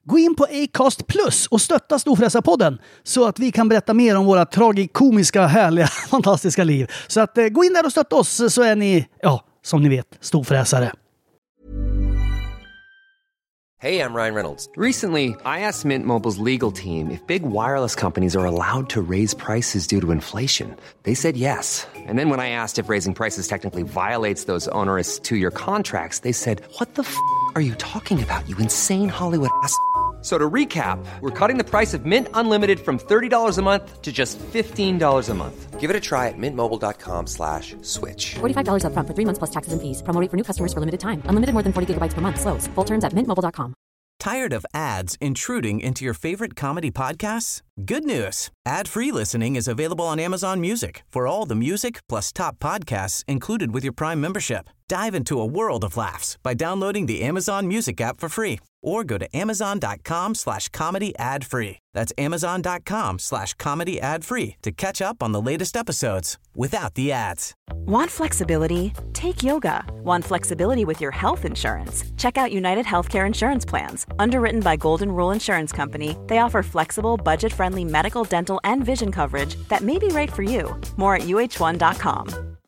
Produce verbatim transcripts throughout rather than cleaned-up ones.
Gå in på Acast Plus och stötta Storfräsarpodden så att vi kan berätta mer om våra tragikomiska, härliga, fantastiska liv. Så att eh, gå in där och stötta oss så är ni, ja, som ni vet, storfräsare. Hey, I'm Ryan Reynolds. Recently, I asked Mint Mobile's legal team if big wireless companies are allowed to raise prices due to inflation. They said yes. And then when I asked if raising prices technically violates those onerous two-year contracts, they said, what the f*** are you talking about, you insane Hollywood ass f- So to recap, we're cutting the price of Mint Unlimited from thirty dollars a month to just fifteen dollars a month. Give it a try at mintmobile.com slash switch. forty-five dollars up front for three months plus taxes and fees. Promo rate for new customers for limited time. Unlimited more than forty gigabytes per month. Slows full terms at mint mobile dot com. Tired of ads intruding into your favorite comedy podcasts? Good news. Ad-free listening is available on Amazon Music for all the music plus top podcasts included with your Prime membership. Dive into a world of laughs by downloading the Amazon Music app for free or go to amazon.com slash comedy ad free. That's amazon.com slash comedy ad free to catch up on the latest episodes without the ads. Want flexibility? Take yoga. Want flexibility with your health insurance? Check out United Healthcare Insurance Plans. Underwritten by Golden Rule Insurance Company, they offer flexible, budget-friendly medical, dental, and vision coverage that may be right for you. More at u h one dot com.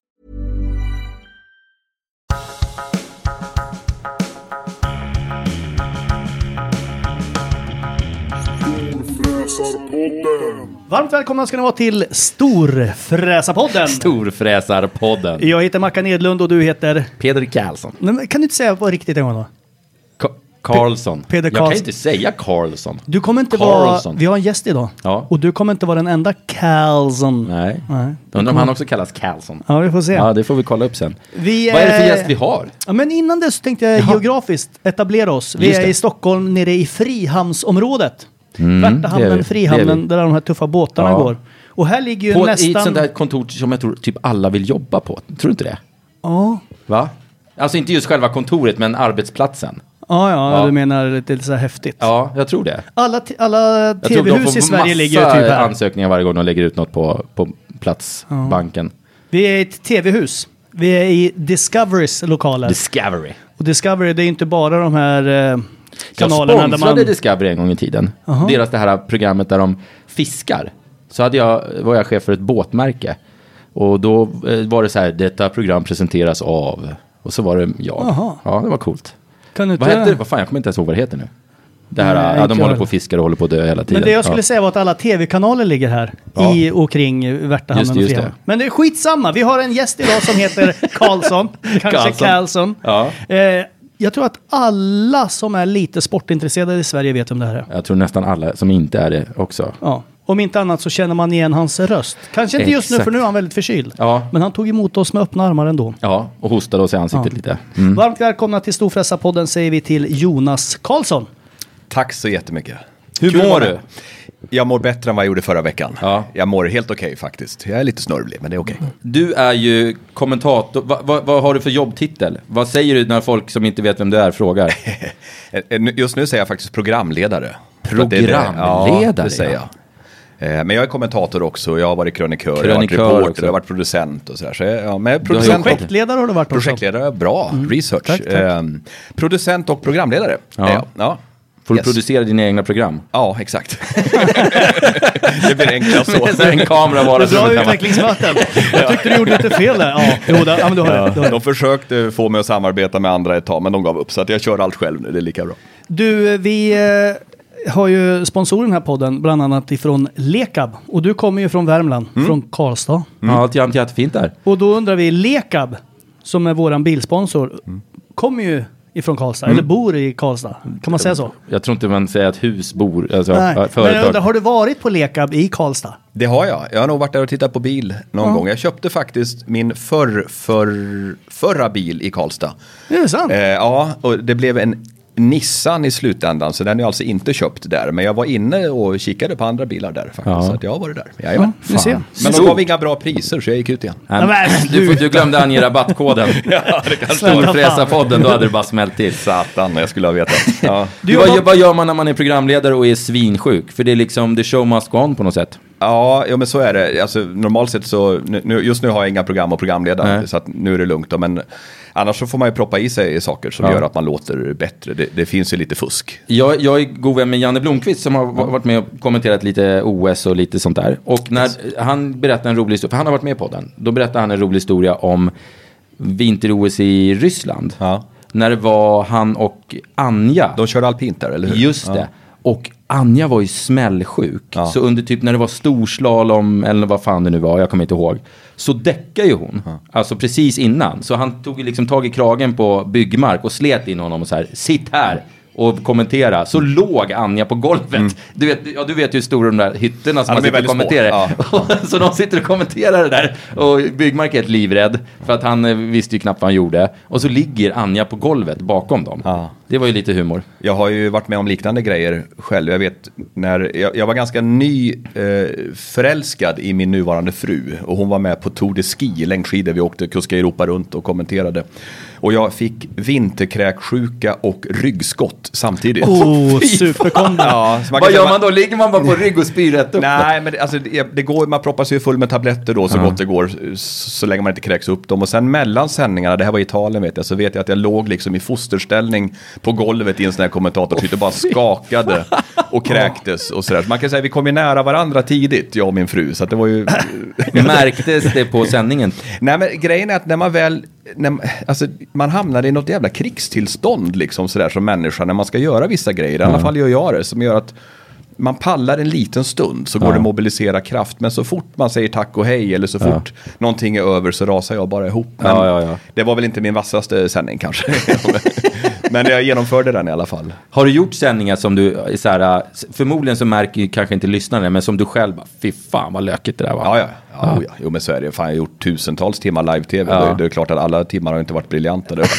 Varmt välkomna ska ni vara till Storfräsarpodden. Storfräsarpodden. Jag heter Mackan Edlund och du heter Peder Karlsson. Men kan du inte säga vad riktigt en gång då? Ka- Karlsson. Pe- Peder Jag Karlsson. kan inte säga Karlsson. Du kommer inte Karlsson. vara... Vi har en gäst idag. Ja. Och du kommer inte vara den enda Karlsson. Nej. Nej. Undrar om han också kallas Karlsson. Ja, vi får se. Ja, det får vi kolla upp sen. Vi, Vad är det för eh, gäst vi har? Ja, men innan det så tänkte jag Jaha. geografiskt etablera oss. Vi Just är det. i Stockholm nere i Frihamnsområdet. Mm, Värtahamnen, det är vi. Frihamnen, Det är vi. där de här tuffa båtarna Ja. går. Och här ligger ju På nästan... i ett sånt där kontor som jag tror typ alla vill jobba på. Tror du inte det? Ja. Va? Alltså inte just själva kontoret, men arbetsplatsen. Ja, ja, Ja. du menar lite så här häftigt. Ja, jag tror det. Alla, t- alla Jag tror de tv-hus får i Sverige massa ligger ju typ här. ansökningar varje gång de lägger ut något på, på platsbanken. Vi är i ett tv-hus. Vi är i Discoverys lokaler. Discovery. Och Discovery, det är inte bara de här eh, Jag kanalerna där sponsrade man... Discovery en gång i tiden. Aha. Deras det här programmet där de fiskar. Så hade jag, var jag chef för ett båtmärke. Och då eh, var det så här, detta program presenteras av... Och så var det jag. Aha. Ja, det var coolt. Kan du inte... Vad heter det? Vad fan, jag kommer inte ens ihåg vad det heter nu. Det här, Nej, ja, inte de jag håller heller. på och fiskar och håller på att dö hela tiden. Men det jag skulle ja. säga var att alla tv-kanaler ligger här. Ja. I och kring Värtahamnen Just det, och just Frihamn. det. Men det är skitsamma. Vi har en gäst idag som heter Karlsson. Kanske Karlsson. Karlsson. Ja. Eh, jag tror att alla som är lite sportintresserade i Sverige vet om det här är. Jag tror nästan alla som inte är det också. Ja. Om inte annat så känner man igen hans röst. Kanske inte just nu, Exakt. för nu är han väldigt förkyld. Ja. Men han tog emot oss med öppna armar ändå. Ja, och hostade oss i ansiktet Ja. lite. Mm. Varmt välkomna till Storfräsarpodden säger vi till Jonas Karlsson. Tack så jättemycket. Hur Kul mår att vara du? med. Jag mår bättre än vad jag gjorde förra veckan. Ja. Jag mår helt okej faktiskt. Jag är lite snörvlig, men det är okej. Du är ju kommentator. Va, va, vad har du för jobbtitel? Vad säger du när folk som inte vet vem du är frågar? Just nu säger jag faktiskt programledare. Programledare? Ja, det säger jag. Eh, Men jag är kommentator också. Jag har varit krönikör, Krönikör jag har varit reporter, också. jag har varit producent och sådär. Så jag, ja, men har producent och, Projektledare har du varit också. projektledare, bra. Research. Tack, tack. Eh, producent och programledare. Ja. Ja. Ja. Får du Yes. producera dina egna program? Ja, exakt. Det blir enklast så. Så en kamera bara. Det är bra utvecklingsmöten. Jag tyckte du gjorde lite fel där. Ja, jo, där, ja men du har det. Du har det. De försökte få mig att samarbeta med andra ett tag, men de gav upp. Så att jag kör allt själv nu, det är lika bra. Du, vi eh, har ju sponsorer i den här podden, bland annat ifrån Lekab. Och du kommer ju från Värmland, från Karlstad. Mm. Ja, det är jättefint där. Och då undrar vi, Lekab, som är våran bilsponsor, kommer ju ifrån Karlstad, eller bor i Karlstad. Kan man säga så? Jag tror inte man säger att hus bor, alltså Nej. Men företag. jag undrar, har du varit på Lekab i Karlstad? Det har jag. Jag har nog varit där och tittat på bil någon Ja. gång. Jag köpte faktiskt min förr, förr, förra bil i Karlstad. Är det sant? Eh, ja, och det blev en Nissan i slutändan, så den är alltså inte köpt där. Men jag var inne och kikade på andra bilar där faktiskt, Ja. så att jag har varit där. Ja, Jajamän. du ser. Men de gav inga bra priser, så jag gick ut igen. Nej, Nej, men du, får- sluta. du glömde ange rabattkoden. Ja, det kan Snälla fan. Storfräsarpodden, då hade det bara smält till. Satan, jag skulle ha vetat. Ja. Du, vad, vad gör man när man är programledare och är svinsjuk? För det är liksom, the show must go on på något sätt. Ja, ja, men så är det. Alltså, normalt sett så, nu, just nu har jag inga program och programledare, Nej. så att nu är det lugnt. Då, men Annars så får man ju proppa i sig saker som ja. gör att man låter bättre. Det, det finns ju lite fusk. Jag, jag är god vän med Janne Blomqvist som har ja. varit med och kommenterat lite O S och lite sånt där. Och när han berättar en rolig historia, för han har varit med på den. Då berättar han en rolig historia om vinter-O S i Ryssland. Ja. När det var han och Anja. De körde alpint där, eller hur? Just det. Ja. Och Anja var ju smällsjuk. Ja. Så under typ när det var storslalom eller vad fan det nu var, jag kommer inte ihåg. Så däckade ju hon. Ja. Alltså precis innan. Så han tog liksom tag i kragen på byggmark och slet in honom och så här, sitt här och kommentera. Så låg Anja på golvet. Mm. Du vet, ja, du vet ju hur stora de där hytterna som ja, man sitter och kommenterar. Ja. Så de sitter och kommenterar det där. Och Byggmark är ett livrädd. För att han eh, visste ju knappt vad han gjorde. Och så ligger Anja på golvet bakom dem. Ja. Det var ju lite humor. Jag har ju varit med om liknande grejer själv. Jag vet, när jag, jag var ganska ny eh, förälskad i min nuvarande fru. Och hon var med på Tour de Ski, längdskidor. Vi åkte kuska Europa runt och kommenterade. Och jag fick vinterkräksjuka och ryggskott samtidigt. Oh, superkombo. Ja, vad gör man då? Ligger man bara på rygg och spyr rätt upp? Nej, men det, alltså, det, det går, man proppar sig full med tabletter då så mm. gott det går. Så länge man inte kräks upp dem. Och sen mellan sändningarna, det här var i Italien vet jag, så vet jag att jag låg liksom i fosterställning på golvet i en sån här kommentator. Och bara skakade och kräktes och sådär. Så man kan säga att vi kom ju nära varandra tidigt, jag och min fru. Så att det var ju... Märktes det på sändningen? Nej, men grejen är att när man väl... När, alltså, man hamnar i något jävla krigstillstånd liksom sådär som människa när man ska göra vissa grejer. I alla fall gör jag det, som gör att man pallar en liten stund så går ja. det att mobilisera kraft. Men så fort man säger tack och hej eller så fort ja. någonting är över så rasar jag bara ihop. Men ja, ja, ja. det var väl inte min vassaste sändning kanske. Men jag genomförde den i alla fall. Har du gjort sändningar som du så här, förmodligen så märker ju kanske inte lyssnarna, men som du själv bara, fy fan vad lökigt det där var. Ja, ja. Ja, ja. Jo, men så är det. Fan, jag har gjort tusentals timmar live-tv. Ja. Det, det är klart att alla timmar har inte varit briljanta. Det,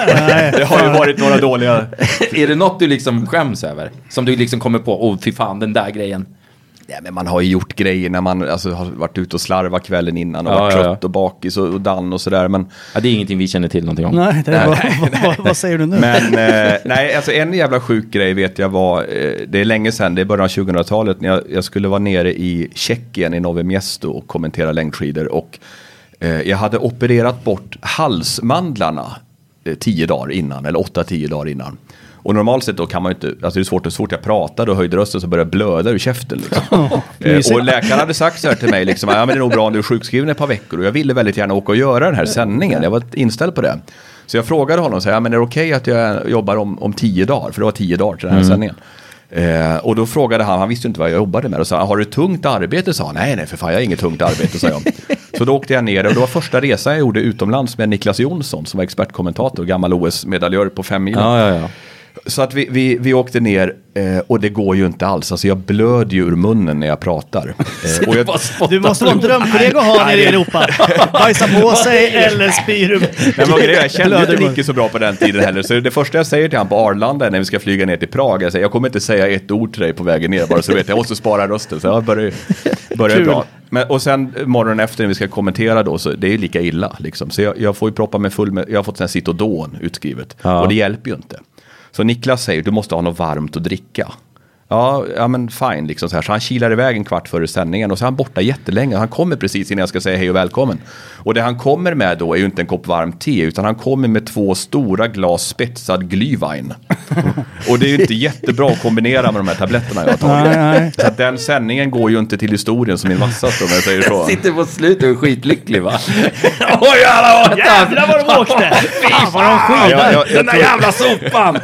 det har ju varit några dåliga. Är det något du liksom skäms över? Som du liksom kommer på, åh fy fan, den där grejen. Ja, men man har ju gjort grejer när man alltså, har varit ute och slarva kvällen innan och ja, varit ja, trött ja. och bakis och, och dan och sådär. Men... Ja, det är ingenting vi känner till någonting om. Nej, det är bara, vad, vad, vad säger du nu? Men eh, nej, alltså en jävla sjuk grej vet jag var, eh, det är länge sedan, det är början av tjugohundratalet när jag, jag skulle vara nere i Tjeckien i Novi Miesto och kommentera längdskidor och eh, jag hade opererat bort halsmandlarna eh, tio dagar innan, eller åtta, tio dagar innan. Och normalt sett då kan man ju inte, alltså det är svårt, så fort jag pratade och höjde rösten så började jag blöda ur käften liksom. eh, och läkaren hade sagt så här till mig liksom, ja men det är nog bra om du är sjukskriven ett par veckor och jag ville väldigt gärna åka och göra den här sändningen, jag var inställd på det. Så jag frågade honom så här, ja men är det okej att jag jobbar om, om tio dagar, för det var tio dagar till den här mm. sändningen. Eh, och då frågade han, han visste inte vad jag jobbade med och sa, har du tungt arbete? Sa han, nej nej för fan jag har inget tungt arbete, sa jag. Så då åkte jag ner och det var första resan jag gjorde utomlands med Niklas Jonsson som var expertkommentator, gammal O S-medaljör på fem mil. Ja, ja, ja. Så att vi, vi, vi åkte ner eh, och det går ju inte alls. Alltså jag blöder ju ur munnen när jag pratar. Eh, och jag, du måste vara en drömkollega att ha nere i Europa. Bajsa på sig eller spyr ur. Jag kände inte Nicke så bra på den tiden heller. Så det första jag säger till han på Arlanda när vi ska flyga ner till Prag. Jag säger, jag kommer inte säga ett ord till dig på vägen ner. Bara så vet jag, jag måste spara rösten. Så jag börjar, börjar bra. Men, och sen morgonen efter när vi ska kommentera då, så det är ju lika illa. Liksom. Så jag, jag får ju proppa mig full med, jag har fått en Citodon utskrivet. Ja. Och det hjälper ju inte. Så Niklas säger, du måste ha något varmt att dricka. Ja, ja men fine liksom så här. Så han kilar iväg en kvart före sändningen och så är han borta jättelänge. Han kommer precis innan jag ska säga hej och välkommen. Och det han kommer med då är ju inte en kopp varmt te, utan han kommer med två stora glas spetsad glühwein. Och det är ju inte jättebra att kombinera med de här tabletterna jag har tagit. Nej, nej. Så att den sändningen går ju inte till historien som min vassaste, om jag säger så. Jag sitter på slutet och är skitlycklig, va? Oj, alla, jävlar vad de åkte! Fy fan vad de skydar! Ja, den där tror... jävla sopan!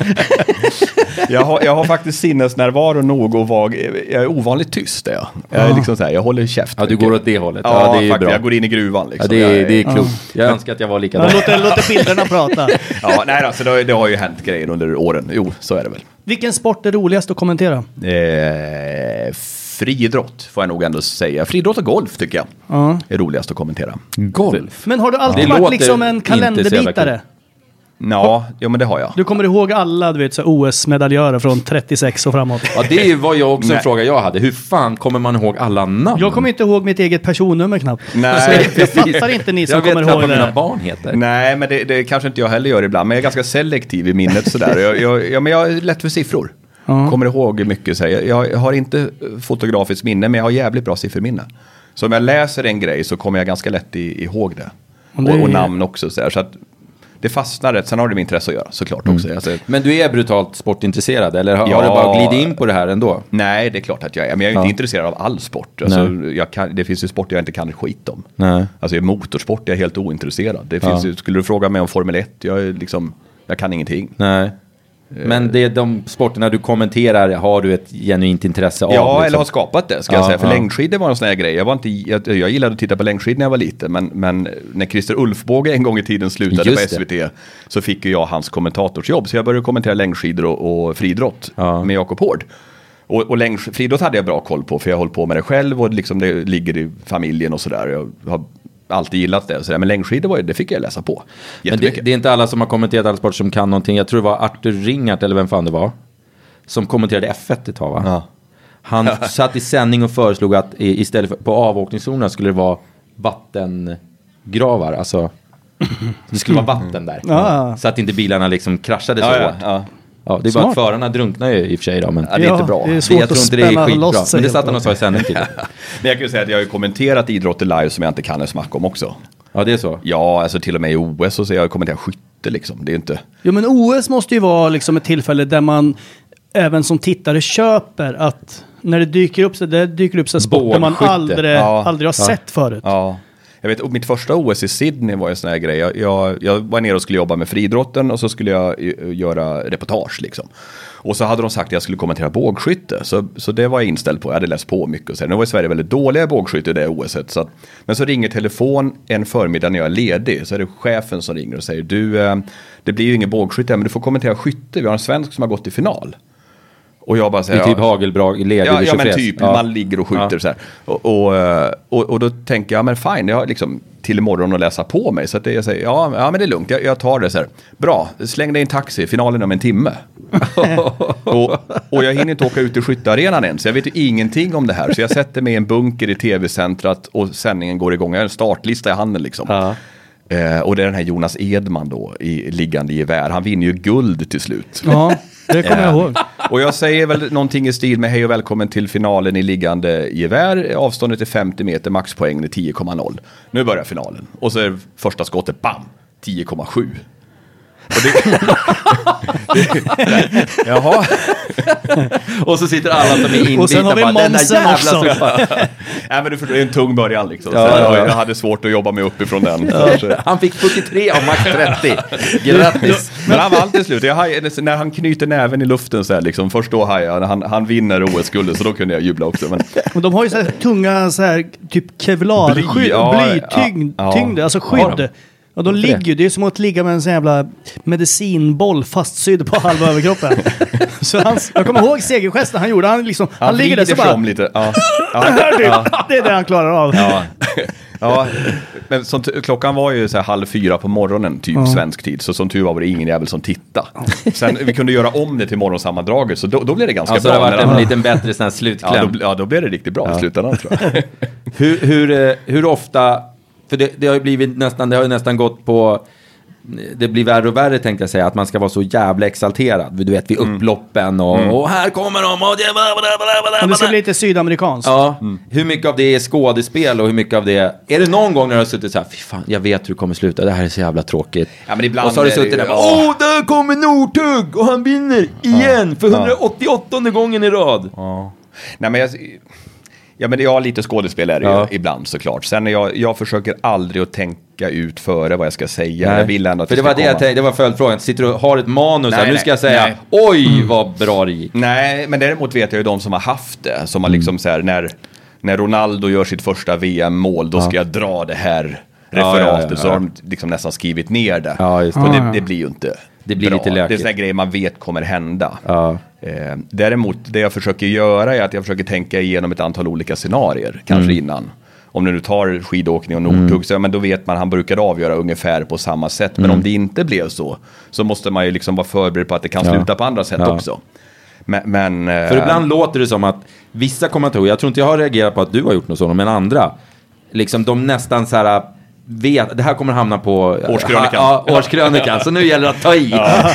jag, har, jag har faktiskt sinnesnärvaro nog och vag, jag är ovanligt tyst. Jag, jag är liksom så här, jag håller käft. Ja, du går åt det hållet. Ja, ja det är faktiskt, bra. Jag går in i gruvan liksom. Ja, det är, det är klokt. Jag önskar att jag var likadan. Låter, låter bilderna prata. Ja, nej alltså, det, det har ju hänt grejer under åren. Jo, så är det väl. Vilken sport är roligast att kommentera? Eh, friidrott får jag nog ändå säga. Friidrott och golf tycker jag uh. är roligast att kommentera. Golf? Men har du alltid varit liksom en kalenderbitare? Ja, ja, men det har jag. Du kommer ihåg alla, du vet, så O S-medaljörer från trettiosex och framåt. Ja, det var ju också en fråga jag hade. Hur fan kommer man ihåg alla namn? Jag kommer inte ihåg mitt eget personnummer knappt. Nej, jag fattar inte ni som kommer ihåg det. Jag vet vad mina barn heter. Nej, men det, det kanske inte jag heller gör ibland. Men jag är ganska selektiv i minnet sådär. Jag, jag, ja, men jag är lätt för siffror. Uh-huh. Kommer ihåg mycket. Så jag, jag har inte fotografiskt minne, men jag har jävligt bra sifferminne. Så om jag läser en grej så kommer jag ganska lätt i, ihåg det. Och, det är... och, och namn också. Så, så att det fastnar rätt. Sen har det med intresse att göra, såklart också. Mm. Alltså, men du är brutalt sportintresserad, eller har, ja, har du bara glidit in på det här ändå? Nej, det är klart att jag är. Men jag är ja. inte intresserad av all sport. Alltså, jag kan, det finns ju sport jag inte kan skit om. Nej. Alltså motorsport är jag helt ointresserad. Det finns ja. ju, skulle du fråga mig om Formel ett, jag, är liksom, jag kan ingenting. Nej. Men det är de sporterna du kommenterar, har du ett genuint intresse av? Ja, liksom. Eller har skapat det, ska ja, jag säga. För ja. längdskidor var en sån här grej. Jag, var inte, jag, jag gillade att titta på längdskidor när jag var liten. Men, men när Christer Ulfbåge en gång i tiden slutade Just på S V T det. Så fick ju jag hans kommentatorsjobb. Så jag började kommentera längdskidor och, och friidrott ja. med Jakob Hård. Och, och längd, friidrott hade jag bra koll på, för jag höll på med det själv. Och liksom det ligger i familjen och sådär. Jag har alltid gillat det. Så men längdskidor var ju, det fick jag läsa på. Men det, det är inte alla som har kommenterat all sport som kan någonting. Jag tror det var Arthur Ringart, eller vem fan det var, som kommenterade F ett ett tag, va? Ja. Han satt i sändning och föreslog att istället för på avåkningszonerna skulle det vara vattengravar. Alltså det skulle vara vatten där. Ja. Så att inte bilarna liksom kraschade så ja, hårt. Ja, ja. Ja, det är Smart. bara att förarna drunknar ju i och för sig då, men ja, det är inte bra. Det är svårt jag tror inte det är skitbra, men det satt han och sa i sändning till. Men jag kan ju säga att jag har ju kommenterat idrotter live som jag inte kan en smack om också. Ja, det är så. Ja, alltså till och med i O S så ser jag kommenterat skytte liksom. Det är inte... Jo, men O S måste ju vara liksom ett tillfälle där man även som tittare köper att när det dyker upp så det dyker upp så sporter man aldrig, ja. aldrig har ja. sett förut. Ja. Jag vet, mitt första O S i Sydney var en sån här grej. Jag, jag, jag var nere och skulle jobba med friidrotten och så skulle jag göra reportage liksom. Och så hade de sagt att jag skulle kommentera bågskytte. Så, så det var jag inställd på. Jag hade läst på mycket. Och sen, nu var i Sverige väldigt dåliga bågskytte i det O S-et. Så att, men så ringer telefon en förmiddag när jag är ledig. Så är det chefen som ringer och säger du, eh, det blir ju ingen bågskytte men du får kommentera skytte. Vi har en svensk som har gått i final. Och jag bara säger, det är typ ja, hagelbrag, leder ja, ja, men typ, ja. man ligger och skjuter ja. så här. Och, och, och, och då tänker jag, ja men fine, jag har liksom till imorgon att läsa på mig. Så att det, jag säger, ja, ja men det är lugnt, jag, jag tar det så här. Bra, släng dig i en taxi, finalen om en timme. och, och jag hinner inte åka ut i skyttearenan än, så jag vet ju ingenting om det här. Så jag sätter mig i en bunker i tv-centrat och sändningen går igång. Jag har en startlista i handen liksom. Ja. Eh, och det är den här Jonas Edman då, i liggande gevär. Han vinner ju guld till slut. Ja. Det kommer jag ihåg. Och jag säger väl någonting i stil med hej och välkommen till finalen i liggande gevär. Avståndet är femtio meter, maxpoäng är tio komma noll. Nu börjar finalen. Och så är första skottet, bam, tio komma sju. Och det, det, jaha. Och så sitter alla som är inbitna. Och sen har vi momsen också. Nej, men du förstår, det är en tung början liksom. Ja, så ja, ja. Jag hade svårt att jobba mig uppifrån den. Ja. Han fick fyrtiotre av max trettio. Grattis. Men han var alltid slut. Jag haj, när han knyter näven i luften så här, liksom, först då hajar han, han vinner O S-guldet, så då kunde jag jubla också. Men, men de har ju så här tunga så här, typ kevlar, bly, sky, ja, blytyngd, ja, tyngd, alltså skydd. Ja. Och de ligger ju, det är som att ligga med en sån jävla medicinboll fastsydd på halva överkroppen. Så han, jag kommer ihåg segergesten han gjorde, han liksom, han, han ligger där så bara lite. Ja. Ja. Ja. Det är det han klarar av. Ja. Ja, men som t- klockan var ju så här halv fyra på morgonen typ ja. svensk tid, så som tur var det ingen jävel som tittade. Sen vi kunde göra om det till morgonsammandraget, så då, då blev det ganska alltså, bra. Så det har varit en liten bättre sån här slutkläm. Ja, då, ja, då blev det riktigt bra ja. i slutändan, tror jag. hur, hur, hur ofta, för det, det har ju blivit nästan, det har ju nästan gått på, det blir värre och värre tänkte jag säga, att man ska vara så jävla exalterad. Du vet, vid upploppen och, mm. och här kommer de och det, det ska bli lite sydamerikanskt. Ja, mm. Hur mycket av det är skådespel och hur mycket av det är det någon gång när du har suttit så här, fy fan, jag vet hur det kommer sluta, det här är så jävla tråkigt. Ja, men ibland och så har du suttit där, åh, oh, där kommer Northug och han vinner igen ja. för hundraåttioåttonde gången i rad. Ja. Nej, men jag... Ja, men jag har lite skådespelare ja. ibland såklart. Sen jag, jag försöker aldrig att tänka ut före vad jag ska säga. Nej. Jag vill ändå att för det, det var det jag tänkte, det var följdfrågan. Sitter du och har ett manus nej, här, nu ska jag säga nej. Oj vad bra det gick. Nej, men däremot vet jag ju de som har haft det. Som har liksom mm. så här, när, när Ronaldo gör sitt första V M-mål, då ja. ska jag dra det här referatet. Ja, ja, ja. Så har de liksom nästan skrivit ner det. Ja, just det. Och det, det blir ju inte det blir bra. Lite läkigt. Det är sådana grejer man vet kommer hända. Ja. Eh, däremot det jag försöker göra är att jag försöker tänka igenom ett antal olika scenarier. Kanske mm. innan. Om du nu tar skidåkning och Northug mm. så, men då vet man han brukar avgöra ungefär på samma sätt. Men mm. om det inte blev så, så måste man ju liksom vara förberedd på att det kan sluta ja. på andra sätt ja. också. Men, men, för ibland äh, låter det som att vissa kommentatorer, jag tror inte jag har reagerat på att du har gjort något sådant, men andra, liksom de nästan så här vet, det här kommer hamna på årskrönikan. Ja, årskrönikan, så nu gäller det att ta i. Ja.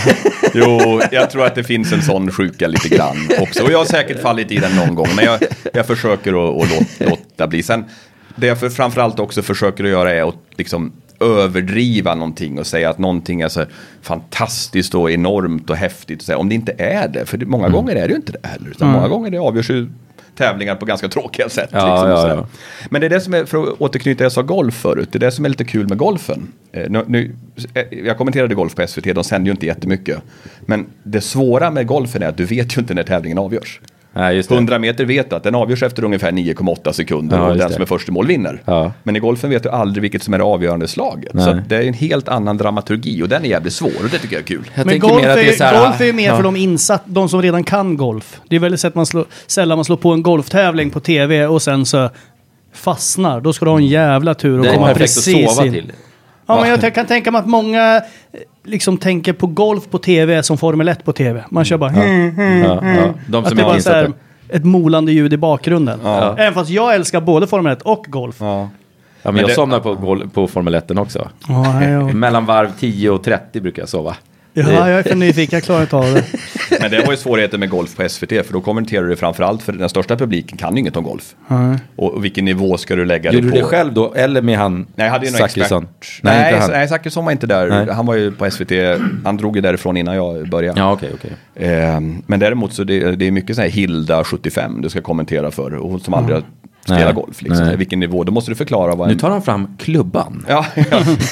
Jo, jag tror att det finns en sån sjuka lite grann också. Och jag har säkert fallit i den någon gång, men jag, jag försöker att, att låta, låta bli. Sen, det jag för, framförallt också försöker att göra är att liksom överdriva någonting och säga att någonting är så fantastiskt och enormt och häftigt. Och säga, om det inte är det, för det, många mm. gånger är det ju inte det heller. Utan mm. många gånger det avgörs ju tävlingar på ganska tråkiga sätt. Ja, liksom, ja, ja. Men det är det som är, för att återknyta jag sa golf förut, det är det som är lite kul med golfen. Eh, nu, nu, jag kommenterade golf på S V T, de sänder ju inte jättemycket. Men det svåra med golfen är att du vet ju inte när tävlingen avgörs. Ja, just det. hundra meter vet att den avgörs efter ungefär nio komma åtta sekunder ja, och den det. som är första mål vinner. Ja. Men i golfen vet du aldrig vilket som är det avgörande slaget. Nej. Så det är en helt annan dramaturgi och den är jävligt svår och det tycker jag är kul. Jag Men golf är, är här, golf är ju mer ja. för de insatt, de som redan kan golf. Det är väldigt sett man slår, sällan man slår på en golftävling på tv och sen så fastnar. Då ska du ha en jävla tur och det komma precis att sova in. till. Ja, men jag kan tänka mig att många liksom tänker på golf på tv som Formel ett på tv. Man kör bara... Ja. Mm, mm, ja, ja. De som att det bara så här, ett molande ljud i bakgrunden. Ja. Även fast jag älskar både Formel ett och golf. Ja, ja men, men jag det... somnar på, gol- på Formel ett också. Ja, ja. Mellan varv tio och trettio brukar jag sova. Ja, det... jag är för nyfiken. Jag klarar inte av det. Men det var ju svårigheten med golf på S V T. För då kommenterar du framförallt för den största publiken kan ju inget om golf. Mm. Och, och vilken nivå ska du lägga Gjorde det på? Gjorde du det själv då? Eller med han Nej, jag hade ju någon expert. Nej, nej, nej Zachrisson var inte där. Nej. Han var ju på S V T. Han drog ju därifrån innan jag började. Ja, okej, okay, okej. Okay. Eh, men däremot så det, det är mycket så här Hilda sjuttiofem du ska kommentera för. Och hon som aldrig har spela nej, golf liksom. Nej. Vilken nivå, då måste du förklara vad en... Nu tar han fram klubban. Ja, ja.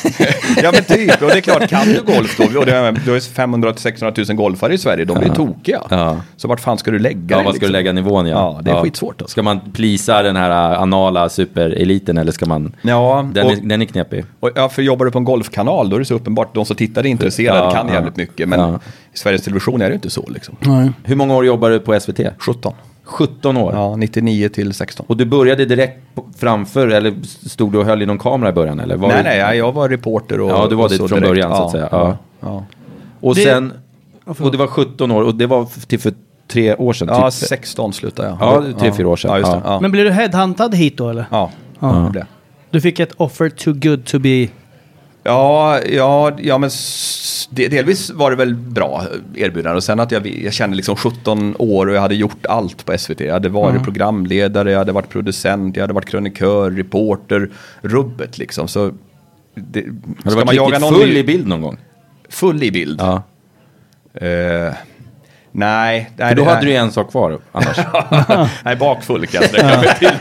Ja men typ, och det är klart, kan du golf då? Och det är, det är femhundra till sexhundra tusen golfare i Sverige, de blir ja. tokiga. Ja. Så vart fan ska du lägga Ja, den, vad ska liksom? du lägga nivån, ja. Ja, det är ja. skitsvårt alltså. Ska man plisa den här anala supereliten eller ska man... Ja, den, och, är, den är knepig. Och, ja, för jobbar du på en golfkanal, då är det så uppenbart, de som tittar är intresserade ja, kan ja. jävligt mycket, men ja. i Sveriges Television är det inte så liksom. Nej. Hur många år jobbar du på S V T? sjutton. sjutton år? Ja, nittionio till sexton. Och du började direkt framför, eller stod du och höll i någon kamera i början? Eller var nej, du... nej, jag var reporter. Och, ja, du var och det från direkt. början ja, så att säga. Ja. Ja. Och det... sen, och det var sjutton år, och det var till för tre år sedan. Ja, typ. sexton slutade jag. Ja, tre, fyra år sedan. Ja, just det. Ja. Ja. Men blev du headhuntad hit då, eller? Ja, ja. det. Du fick ett offer too good to be... Ja, ja, ja men s- delvis var det väl bra erbjudande. Och sen att jag, jag kände liksom sjutton år och jag hade gjort allt på S V T. Jag hade varit mm. programledare, jag hade varit producent, jag hade varit krönikör, reporter, rubbet liksom. Så det, har du varit riktigt någon full ny... i bild någon gång? Full i bild? Ja. Uh, nej. För då det, hade nej. du en sak kvar annars. Nej, bakfull kan jag sträcka mig till.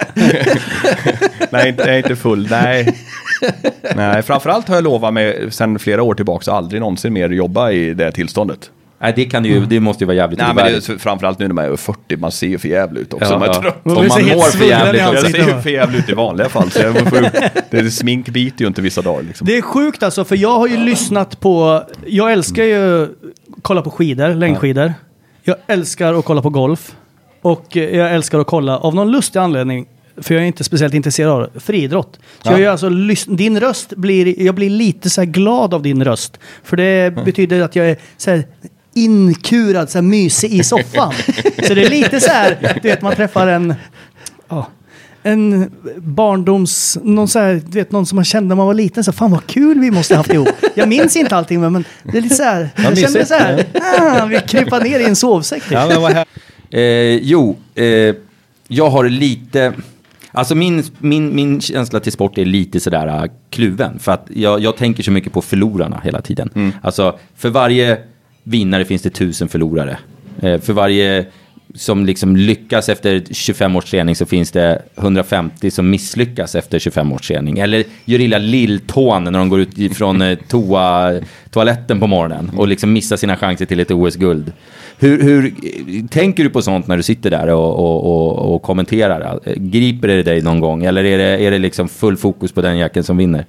Nej, inte, jag är inte full, nej. Nej, framförallt har jag lovat mig sen flera år tillbaka aldrig någonsin mer jobba i det tillståndet. Nej, det kan ju, det måste ju vara jävligt. Nej, men det är, framförallt nu när man är fyrtio, man ser ju för jävligt ut också. Ja, man ja. Om man mår för jävligt. Jag ser ju för jävligt ut i vanliga fall. Så jag får, det är smink biter ju inte vissa dagar. Liksom. Det är sjukt alltså, för jag har ju lyssnat på, jag älskar ju kolla på skidor, längdskidor. Jag älskar att kolla på golf. Och jag älskar att kolla, av någon lustig anledning, för jag är inte speciellt intresserad av det, friidrott. Så ja. jag är alltså, din röst blir, jag blir lite så här glad av din röst. För det mm. betyder att jag är så här inkurad, så här mysig i soffan. Så det är lite så här, du vet, man träffar en ja, en barndoms, någon så här, du vet, någon som man kände när man var liten, så fan vad kul vi måste ha haft ihop. Jag minns inte allting, men det är lite så här, jag, jag kände så här, ah, vi kryper ner i en sovsäck. Ja, men vad här. Eh, jo, eh, jag har lite... Alltså min, min, min känsla till sport är lite sådär uh, kluven. För att jag, jag tänker så mycket på förlorarna hela tiden. Mm. Alltså för varje vinnare finns det tusen förlorare. Eh, för varje som liksom lyckas efter tjugofem års träning så finns det hundrafemtio som misslyckas efter tjugofem års träning. Eller gör illa lilltån när de går ut från eh, toa, toaletten på morgonen och liksom missar sina chanser till ett O S-guld. Hur, hur tänker du på sånt när du sitter där och, och, och, och kommenterar? Griper det dig någon gång? Eller är det, är det liksom full fokus på den jäkeln som vinner?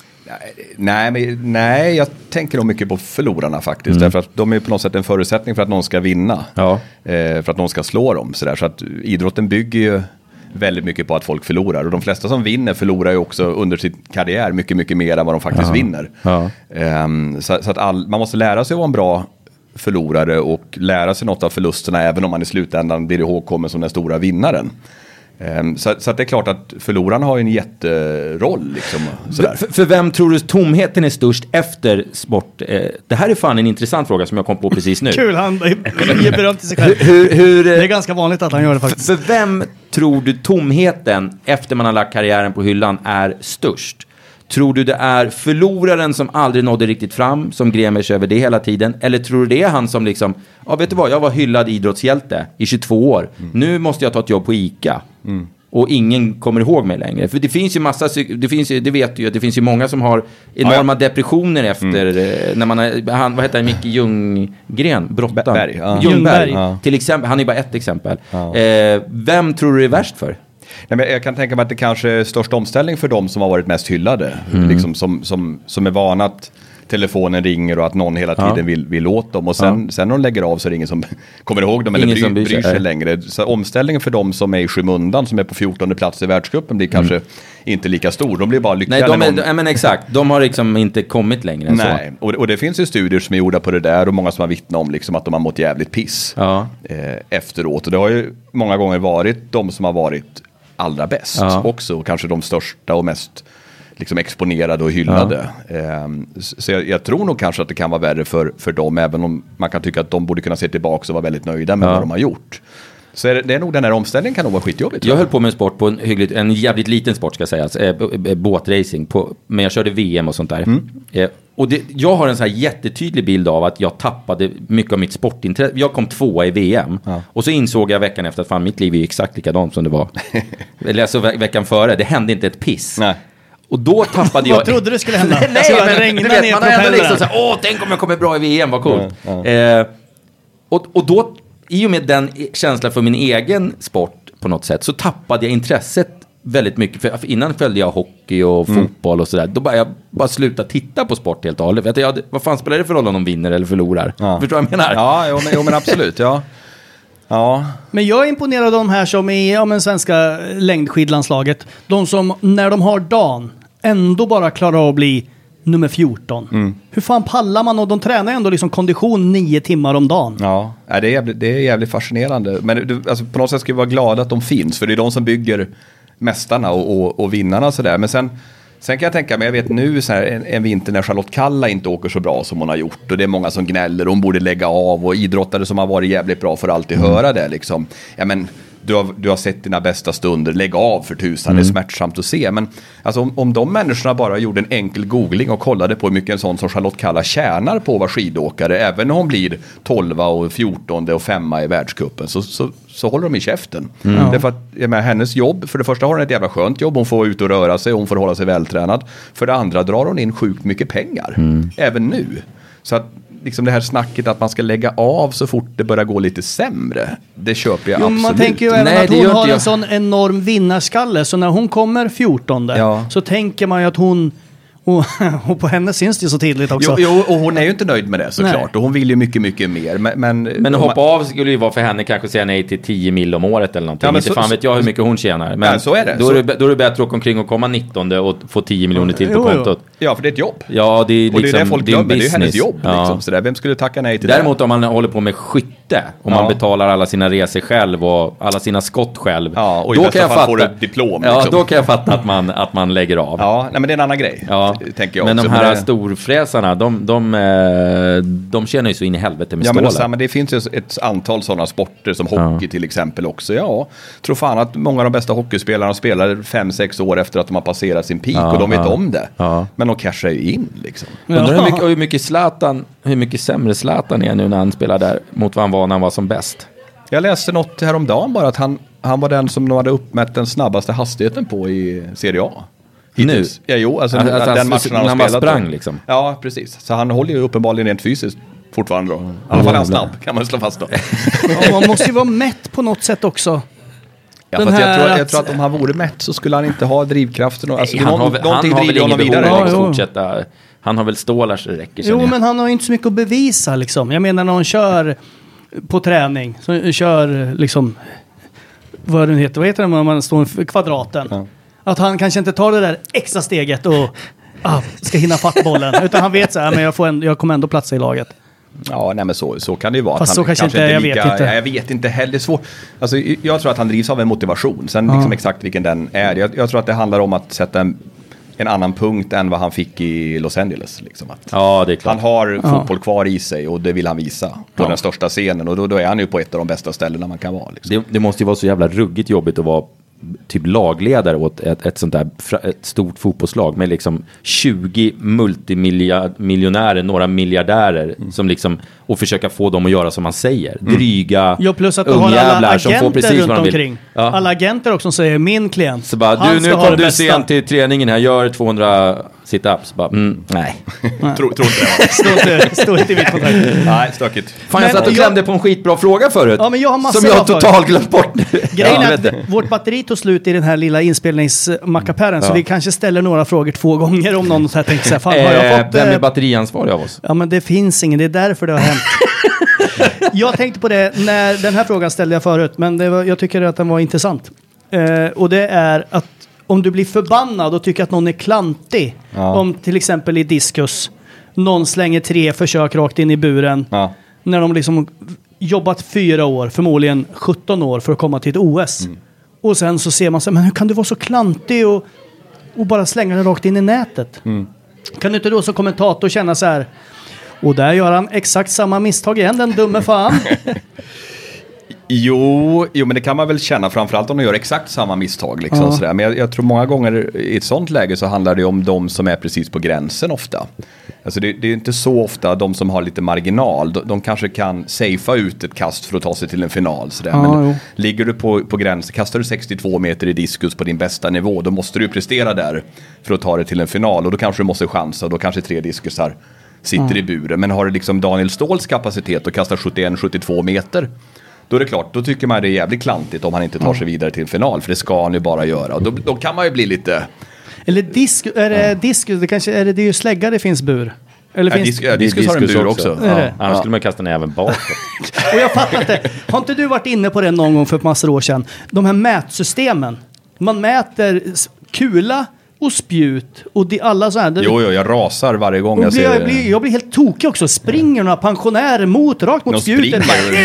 Nej, men, nej, jag tänker nog mycket på förlorarna faktiskt. Mm. Därför att de är på något sätt en förutsättning för att någon ska vinna. Ja. Eh, för att någon ska slå dem. Så, där. Så att idrotten bygger ju väldigt mycket på att folk förlorar. Och de flesta som vinner förlorar ju också under sin karriär mycket, mycket mer än vad de faktiskt ja. vinner. Ja. Eh, så, så att all, man måste lära sig att vara en bra förlorare och lära sig något av förlusterna även om man i slutändan blir ihågkommen som den stora vinnaren. Um, så, så att det är klart att förlorarna har en jätteroll liksom, för, för vem tror du tomheten är störst efter sport? Eh, det här är fan en intressant fråga som jag kom på precis nu. Kul, han ger beröm till sig själv. hur, hur, det är ganska vanligt att han gör det faktiskt. För, för vem tror du tomheten efter man har lagt karriären på hyllan är störst? Tror du det är förloraren som aldrig nådde riktigt fram, som grämer sig över det hela tiden? Eller tror du det är han som liksom, ja vet du vad, jag var hyllad idrottshjälte i tjugotvå år. Mm. Nu måste jag ta ett jobb på ICA. Mm. Och ingen kommer ihåg mig längre. För det finns ju massa, det finns ju, det vet du ju, det finns ju många som har enorma ja, ja. depressioner efter, mm. när man har, han, vad heter han, Micke Ljunggren, brottan. Berg, ja. Ljungberg, ja. Till exempel, han är bara ett exempel. Ja. Eh, vem tror du är värst för? Nej, men jag kan tänka mig att det kanske är störst omställning för dem som har varit mest hyllade. Mm. Liksom som, som, som är vana att telefonen ringer och att någon hela tiden ja. vill, vill åt dem. Och sen, ja. sen när de lägger av så är det ingen som kommer ihåg dem eller bryr, bryr sig längre. Så omställningen för dem som är i skymundan, som är på fjortonde plats i världscupen, blir kanske mm. inte lika stor. De blir bara lyckliga. Nej, de är, någon... ja, men exakt. De har liksom inte kommit längre än Nej. så. Och, och det finns ju studier som är gjorda på det där och många som har vittnat om liksom att de har mått jävligt piss ja. eh, efteråt. Och det har ju många gånger varit de som har varit allra bäst ja. också. Kanske de största och mest liksom exponerade och hyllade. Ja. Um, så jag, jag tror nog kanske att det kan vara värre för, för dem, även om man kan tycka att de borde kunna se tillbaka och vara väldigt nöjda med ja. vad de har gjort. Så är det, det är nog den här omställningen kan nog vara skitjobbigt. Jag höll på med en sport på en, hyggligt, en jävligt liten sport ska sägas, äh, båtracing, på, men jag körde V M och sånt där. Mm. Eh, och det, jag har en så här jättetydlig bild av att jag tappade mycket av mitt sportintresse. Jag kom tvåa i V M ja. och så insåg jag veckan efter att fan, mitt liv är exakt likadant som det var. Eller alltså ve- veckan före, det hände inte ett piss. Nej. Och då tappade jag... Vad trodde du skulle hända? Nej, men, du vet, man har ändå liksom såhär, åh, tänk om jag kommer bra i V M, vad coolt. Ja, ja. Eh, och, och då, i och med den känslan för min egen sport på något sätt, så tappade jag intresset väldigt mycket. För, för innan följde jag hockey och mm. fotboll och sådär. Då bara jag bara slutade titta på sport helt och hållet. Jag, vad fan spelar det för roll om de vinner eller förlorar? Ja. Förstår du vad jag menar? Ja, jo, men, jo, men absolut, ja. Ja. Men jag är imponerad av de här som i ja, men svenska längdskidlandslaget. De som när de har dagen ändå bara klarar av att bli nummer fjorton. Mm. Hur fan pallar man? Och de tränar ändå liksom kondition nio timmar om dagen. Ja, det är jävligt, det är jävligt fascinerande. Men du, alltså, på något sätt ska vi vara glada att de finns. För det är de som bygger mästarna och, och, och vinnarna och sådär. Men sen, sen kan jag tänka mig, jag vet nu så här, en, en vinter när Charlotte Kalla inte åker så bra som hon har gjort. Och det är många som gnäller och hon borde lägga av. Och idrottare som har varit jävligt bra får alltid mm. höra det liksom. Ja men... Du har, du har sett dina bästa stunder, lägg av för tusan, mm. det är smärtsamt att se. Men alltså, om, om de människorna bara gjorde en enkel googling och kollade på hur mycket en sån som Charlotte Kalla tjänar på att vara skidåkare, även när hon blir tolva och fjortonde och femma i världscupen, så, så, så håller de i käften. Mm. Därför att jag menar, hennes jobb, för det första har hon ett jävla skönt jobb, hon får ut och röra sig och hon får hålla sig vältränad. För det andra drar hon in sjukt mycket pengar, mm. även nu. Så att liksom det här snacket att man ska lägga av så fort det börjar gå lite sämre, det köper jag jo, absolut. Man tänker ju även Nej, att hon har en jag. sån enorm vinnarskalle, så när hon kommer fjortonde ja. så tänker man ju att hon och, och på henne syns det så tydligt också. Jo, jo, och hon är ju inte nöjd med det såklart. Och hon vill ju mycket, mycket mer. Men, men, men att hoppa man... av skulle ju vara för henne kanske säga nej till tio mil om året eller någonting. Ja, inte så, fan vet jag hur mycket hon tjänar. Men ja, så är det. Då, så... är det, då är det bättre att åka omkring och komma nittonde och få tio miljoner till på kontot. Ja, för det är ett jobb. Ja, det är liksom, och det är det folk det är glömmer. Det är hennes jobb. Ja. Liksom. Så där, vem skulle tacka nej till Däremot det? om man håller på med skytte och ja. man betalar alla sina resor själv och alla sina skott själv. Ja, och då kan jag fatta, får ett diplom. Ja, liksom. Då kan jag fatta att man, att man lägger av. Ja, nej, men det är en annan grej. Ja. Tänker jag men också. de här storfräsarna, de, de, de, de tjänar ju så in i helvete med ja, stålar. Men, men det finns ju ett antal sådana sporter som hockey ja. till exempel också. Ja, tror fan att många av de bästa hockeyspelarna spelar fem, sex år efter att de har passerat sin peak ja, och de vet ja. om det. Ja. Men de cashar ju in liksom. Ja. Undrar hur mycket, hur mycket Zlatan, hur mycket sämre Zlatan är nu när han spelar där mot vad han var när han var som bäst. Jag läste något häromdagen bara att han, han var den som de hade uppmätt den snabbaste hastigheten på i Serie A. Hittills. Nu? Ja, jo, alltså, alltså, alltså den matchen han har spelat. Sprang, liksom. Ja, precis. Så han håller ju uppenbarligen rent fysiskt fortfarande då. I alla fall är han snabb, kan man slå fast då. Ja, man måste ju vara mätt på något sätt också. Ja, fast jag, tror, jag tror att om han vore mätt så skulle han inte ha drivkraften. Och, alltså, Nej, han, någon, har, han har väl ingen behov av att fortsätta. Han har väl stålar så det räcker. Jo, jag. men han har inte så mycket att bevisa liksom. Jag menar när han kör på träning. Så kör liksom, vad det heter, vad heter det när man står i kvadraten. Ja. Att han kanske inte tar det där extra steget och ah, ska hinna fatta bollen. Utan han vet så här, men jag, får en, jag kommer ändå platsa i laget. Ja, nej men så, så kan det ju vara. Fast han, så kanske, kanske inte, jag lika, vet inte. Ja, jag vet inte heller. Svårt. Alltså, jag tror att han drivs av en motivation. Sen liksom ja. exakt vilken den är. Jag, jag tror att det handlar om att sätta en, en annan punkt än vad han fick i Los Angeles. Liksom. Att ja, det är klart. Han har ja. fotboll kvar i sig och det vill han visa på ja. den största scenen. Och då, då är han ju på ett av de bästa ställena man kan vara. Liksom. Det, det måste ju vara så jävla ruggigt jobbigt att vara typ lagledare åt ett, ett sånt där ett stort fotbollslag med liksom tjugo multimiljonärer, några miljardärer mm. som liksom, och försöka få dem att göra som man säger. Mm. Dryga ja, plus att du har alla agenter runt omkring. Ja. Alla agenter också som säger min klient. Så bara, du nu kom du sent till träningen här, gör tvåhundra sit-ups. Bara, mm, nej. Tror inte det. Står inte i mitt kontrakt. Nej, stökigt. Fan, jag satt och glömde på en skitbra fråga förut. Ja, men jag har massor som jag har totalt glömt bort nu. Grejen är att vårt batteri tog slut i den här lilla inspelningsmackapären. Ja. Så vi kanske ställer några frågor två gånger om någon så här tänker så här, fan, har jag fått... Vem är batteriansvarig av oss? Ja, men det finns ingen. Det är därför det har hänt. Jag tänkte på det när den här frågan ställde jag förut. Men det var, jag tycker att den var intressant. Eh, och det är att om du blir förbannad och tycker att någon är klantig. Ja. Om till exempel i diskus. Någon slänger tre försök rakt in i buren. Ja. När de liksom jobbat fyra år, förmodligen sjutton år för att komma till ett O S. Mm. Och sen så ser man så här, men hur kan du vara så klantig och, och bara slänga den rakt in i nätet? Mm. Kan du inte då som kommentator känna så här, och där gör han exakt samma misstag igen, den dumme fan. Jo, jo, men det kan man väl känna framförallt om de gör exakt samma misstag. Liksom, ja. Sådär. Men jag, jag tror många gånger i ett sånt läge så handlar det om de som är precis på gränsen ofta. Alltså det, det är inte så ofta de som har lite marginal. De, de kanske kan safea ut ett kast för att ta sig till en final. Sådär. Ja, men jo. Ligger du på, på gränsen, kastar du sextiotvå meter i diskus på din bästa nivå, då måste du prestera där för att ta dig till en final. Och då kanske du måste chansa och då kanske tre diskusar sitter ja. i buren. Men har du liksom Daniel Ståhls kapacitet och kastar sjuttioen sjuttiotvå meter, då är det klart, då tycker man det är jävligt klantigt om han inte tar sig vidare till final. För det ska han ju bara göra. Och då, då kan man ju bli lite... Eller disk, är det ja. diskus, det kanske är det, det är ju slägga det finns bur. Eller ja, finns disk, ja, diskus, diskus har en bur också. också. Ja. Annars ja. skulle man kasta den även bakåt. Och jag fattar inte, har inte du varit inne på det någon gång för ett massor år sedan? De här mätsystemen. Man mäter kula och spjut och de, alla så här. Det, jo, jo, jag rasar varje gång jag blir, ser jag, blir, jag blir helt tokig också. Springer några pensionärer mot, rakt mot de spjutet.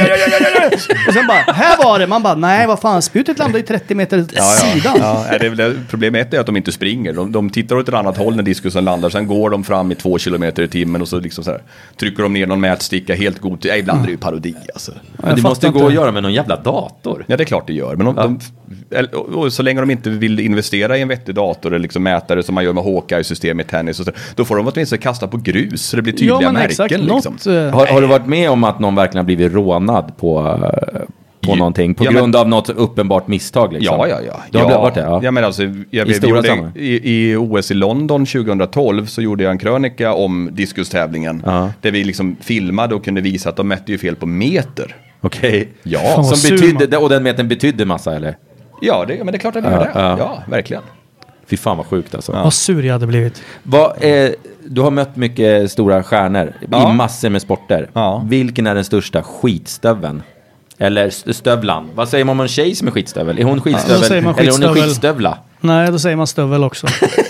Bara, och sen bara, här var det. Man bara, nej vad fan, spjutet landar i trettio meter ja, sidan. Ja, ja. Det är väl, problemet är att de inte springer. De, de tittar åt ett annat håll när diskusen landar. Sen går de fram i två kilometer i timmen och så, liksom så här, trycker de ner någon mätsticka helt god. Ja, ibland är det ju parodi alltså. Men det måste ju gå att göra med någon jävla dator. Ja, det är klart det gör. Men de, ja. de, och, och så länge de inte vill investera i en vettig dator eller liksom mätare som man gör med Hawkeye-system i tennis och så, då får de åtminstone kasta på grus så det blir tydliga ja, märken. Exakt, liksom. något, uh, har, har du varit med om att någon verkligen har blivit rånad på, uh, på ja, någonting på ja, grund men, av något uppenbart misstag? Liksom? Ja, ja, ja. Du har ja, varit det? Ja, ja men alltså, jag, I, vi gjorde, i, i O S i London tjugohundratolv så gjorde jag en krönika om diskustävlingen uh-huh. där vi liksom filmade och kunde visa att de mätte ju fel på meter. Okej. Okay. Ja. Som betydde, och den mäten betydde massa, eller? Ja, det, men det är klart att det uh, gör det. Uh. Ja, verkligen. Fy fan vad sjukt alltså. Ja. Vad sur jag hade blivit. Vad, eh, du har mött mycket stora stjärnor ja. i massor med sporter. Ja. Vilken är den största skitstöveln? Eller stövlan? Vad säger man om en tjej som är skitstövel? Är hon skitstövel? Ja, eller är hon en skitstövla? Nej, då säger man stövel också.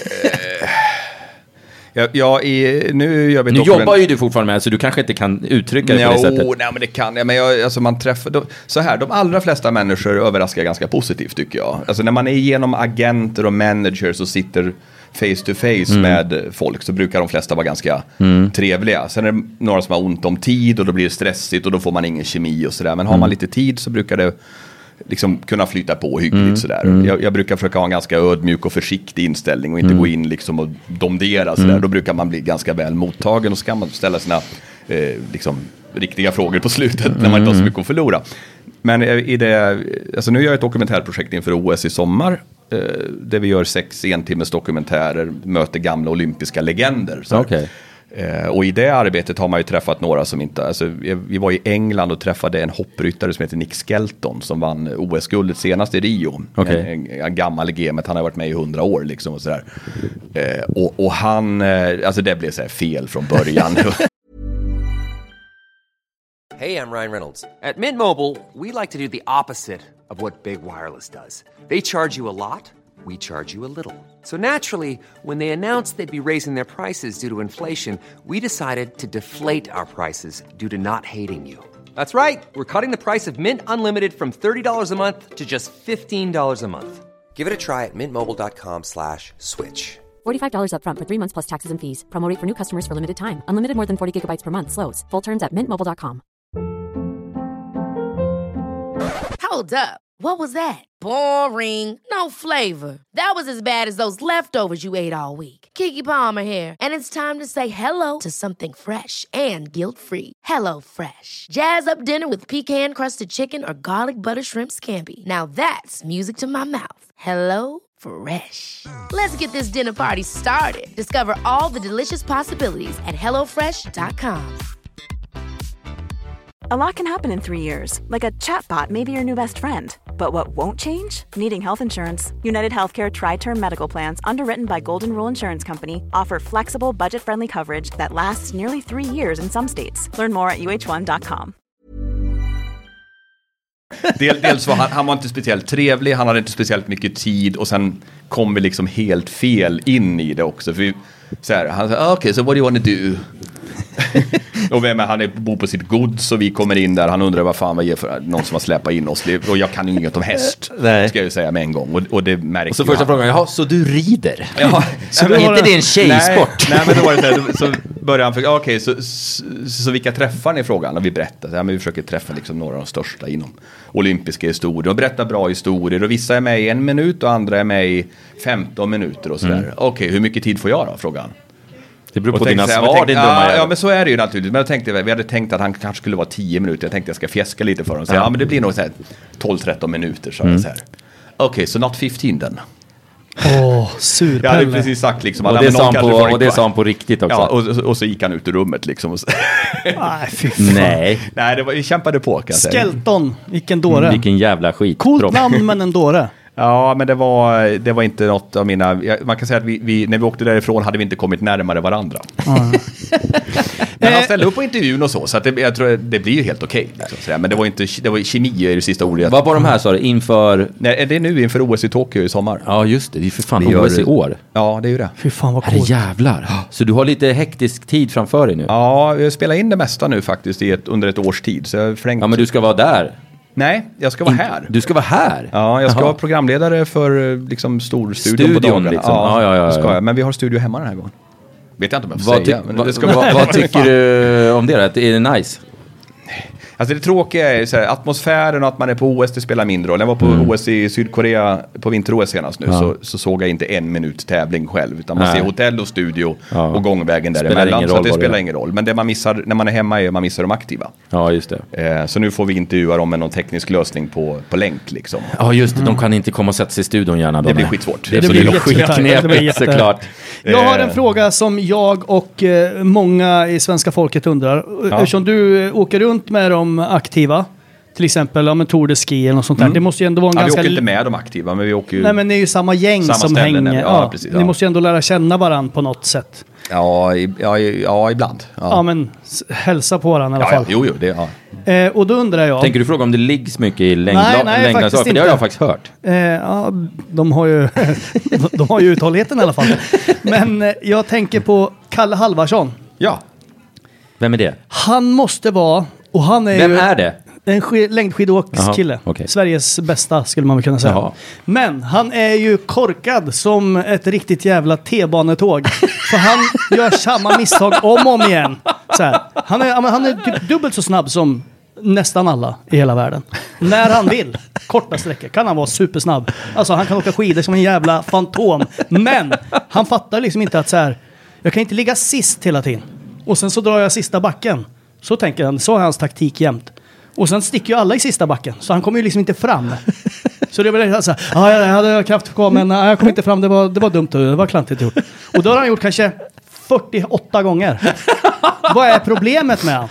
Ja, ja i, nu gör vi nu jobbar ju du fortfarande med så du kanske inte kan uttrycka det på det sättet. Nej, men det kan jag. Men jag, alltså man träffar, de, så här, de allra flesta människor överraskar ganska positivt tycker jag. Alltså när man är igenom agenter och managers och sitter face to face mm. med folk så brukar de flesta vara ganska mm. trevliga. Sen är det några som har ont om tid och då blir det stressigt och då får man ingen kemi och sådär. Men har man lite tid så brukar det liksom kunna flyta på hyggligt mm. sådär. Mm. Jag, jag brukar försöka ha en ganska ödmjuk och försiktig inställning och inte mm. gå in liksom och domdera sådär. Mm. Då brukar man bli ganska väl mottagen och så kan man ställa sina eh, liksom riktiga frågor på slutet mm. när man inte har så mycket att förlora. Men i det, alltså nu gör jag ett dokumentärprojekt inför O S i sommar eh, där vi gör sex entimmes dokumentärer, möter gamla olympiska legender. Så okay. Eh, och i det arbetet har man ju träffat några som inte, alltså vi var i England och träffade en hoppryttare som heter Nick Skelton som vann O S-guldet senast i Rio. Okay. En, en, en gammal gemet, han har varit med i hundra år liksom och sådär. Eh, och, och han, eh, alltså det blev så här fel från början. Hey, I'm Ryan Reynolds. At Mint Mobile, we like to do the opposite of what Big Wireless does. They charge you a lot. We charge you a little. So naturally, when they announced they'd be raising their prices due to inflation, we decided to deflate our prices due to not hating you. That's right. We're cutting the price of Mint Unlimited from thirty dollars a month to just fifteen dollars a month. Give it a try at mintmobile.com slash switch. forty-five dollars up front for three months plus taxes and fees. Promo rate for new customers for limited time. Unlimited more than forty gigabytes per month. Slows full terms at mint mobile dot com. Hold up. What was that? Boring. No flavor. That was as bad as those leftovers you ate all week. Keke Palmer here, and it's time to say hello to something fresh and guilt-free. Hello Fresh. Jazz up dinner with pecan-crusted chicken or garlic butter shrimp scampi. Now that's music to my mouth. Hello Fresh. Let's get this dinner party started. Discover all the delicious possibilities at hello fresh dot com. A lot can happen in three years, like a chatbot may be your new best friend. But what won't change? Needing health insurance. United Healthcare Tri-Term Medical Plans, underwritten by Golden Rule Insurance Company, offer flexible, budget-friendly coverage that lasts nearly three years in some states. Learn more at u h one dot com. Del, dels var han, han var inte speciellt trevlig, han hade inte speciellt mycket tid, och sen kom vi liksom helt fel in i det också. För vi, så här, han sa, okej, okay, so what do you want to do? Och vem är han? Är, bor på sitt gods, och vi kommer in där. Han undrar vad fan vad är för någon som har släpat in oss. Och jag kan ju inget om häst, Nej. ska jag ju säga med en gång. Och, och det märker Och så första han. frågan, jaha, så du rider? Ja, så är inte det en tjejsport? Nej, nej, men då var det så här, så började han, okej, okay, så, så, så vilka träffar ni, frågan? Och vi berättade, ja, men vi försöker träffa liksom några av de största inom olympiska historier. Och berätta bra historier. Och vissa är med i en minut och andra är med i femton minuter och sådär. Mm. Okej, okay, hur mycket tid får jag då, frågan? Det beror på och dina tänkte, svar, tänkte, din ja, dumma ja, men så är det ju naturligtvis. Men jag tänkte, vi hade tänkt att han kanske skulle vara tio minuter. Jag tänkte jag ska fjäska lite för honom. Så ja. ja, men det blir nog så här tolv tretton minuter, så, mm. så här. Okej, okay, så not fifteen then. Åh, oh, surpelle. Jag hade precis sagt liksom. Och det, sa han, på, och det sa han på riktigt också. Ja, och, och, och så gick han ut ur rummet liksom. Nej, fy fan. Nej. Nej, det var, vi kämpade på, kan jag säga. Skelton, vilken dåre. Mm, vilken jävla skit. Coolt namn, men en dåre. Ja, men det var, det var inte något av mina... Man kan säga att vi, vi, när vi åkte därifrån hade vi inte kommit närmare varandra. Mm. Men han ställde upp på intervjun och så, så att det, jag tror det blir ju helt okej. Okay, liksom, men det var inte, det var kemi i det sista ordet. Vad var de här, sa du? Inför... Nej, är det nu inför O S i Tokyo i sommar? Ja, just det. Det är för fan O S i år. Ja, det är ju det. Fy fan vad coolt. Jävlar. Så du har lite hektisk tid framför dig nu? Ja, jag spelar in det mesta nu faktiskt i ett, under ett års tid. Så jag ja, men du ska vara där. Nej, jag ska vara här. Du ska vara här? Ja, jag ska Aha. vara programledare för liksom stor studion på dagen. Liksom. Ja, ja, ja, ja, ska jag. Men vi har studio hemma den här gången. Vet jag inte om jag får vad säga. Ty- men det ska vad, vad tycker du om det? Att det är nice? Alltså det tråkiga är så här, atmosfären och att man är på O S, det spelar mindre roll. När jag var på mm. O S i Sydkorea på vinter-O S senast nu, ja. så, så såg jag inte en minut tävling själv. Utan man Nej. ser hotell och studio ja. och gångvägen däremellan. Så att det spelar ingen roll. Men det man missar när man är hemma är att man missar de aktiva. Ja, just det. Eh, så nu får vi intervjua dem med någon teknisk lösning på, på länk liksom. Ja, just det. De kan inte komma och sätta sig i studion gärna. Det blir skitsvårt. Det, det blir, blir skitknepigt såklart. Jag har en fråga som jag och eh, många i svenska folket undrar. Ja. Eftersom du eh, åker runt med de aktiva, till exempel om en Tour de Ski eller något sånt där. Mm. Det måste ju ändå vara en ja, ganska... vi åker inte med de aktiva, men vi åker ju... Nej, men det är ju samma gäng samma som ställen, hänger. Ja, ja, precis, ni ja. måste ju ändå lära känna varandra på något sätt. Ja, i, ja, i, ja ibland. Ja. ja, men s- hälsa på varandra i alla ja, fall. Ja, jo, jo, det, ja. Eh, och då undrar jag... Tänker du fråga om det liggs mycket i längd, nej, nej, längdlag? faktiskt För det har jag faktiskt hört. Eh, ja, de har ju de har ju uthålligheten i alla fall. Men eh, jag tänker på Kalle Halvarsson. Ja. Vem är det? Han måste vara... Och han är Vem ju är det? En sk- längdskidåkskille. Okay. Sveriges bästa skulle man väl kunna säga. Jaha. Men han är ju korkad som ett riktigt jävla T-banetåg. För han gör samma misstag om och om igen. Så här. Han är, han är typ dubbelt så snabb som nästan alla i hela världen. När han vill. Korta sträckor kan han vara supersnabb. Alltså han kan åka skidor som en jävla fantom. Men han fattar liksom inte att så här, jag kan inte ligga sist hela tiden. Och sen så drar jag sista backen. Så tänker han, så är hans taktik jämt. Och sen sticker ju alla i sista backen. Så han kommer ju liksom inte fram. Så det var så här, ja, jag hade kraft kvar, men nej, jag kom inte fram. Det var, det var dumt och det var klantigt gjort. Och då har han gjort kanske fyrtioåtta gånger. Vad är problemet med han?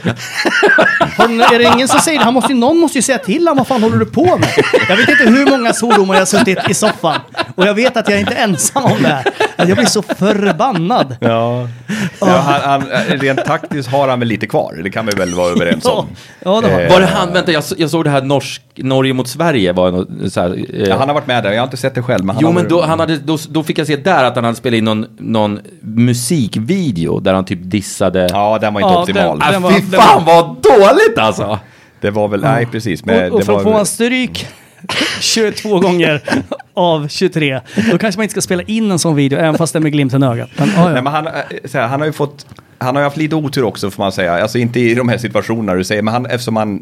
Är det ingen som säger det? Han måste, någon måste ju säga till honom, vad fan håller du på med? Jag vet inte hur många svordomar jag har suttit i soffan. Och jag vet att jag är inte ensam om det här. Jag blir så förbannad. Ja. Ja, han, han, rent taktiskt har han väl lite kvar. Det kan vi väl vara överens om. Ja, det var. var det han, vänta, jag, jag såg det här norsk, Norge mot Sverige. Var något, så här, eh. ja, han har varit med där, jag har inte sett det själv. Men han jo, men varit... då, han hade, då, då fick jag se där att han hade spelat in någon, någon musikvideo där han typ dissade. Ja, den var inte ja, optimal. Den, den ah, fy fan vad dåligt alltså. Det var väl, nej precis. Men och och det för var... att få en stryk tjugotvå gånger av tjugotre, då kanske man inte ska spela in en sån video, även fast det är med glimten i ögat. Men, ah, ja. Nej, men han, så här, han har ju fått, han har ju haft lite otur också, får man säga. Alltså inte i de här situationerna du säger, men han, eftersom han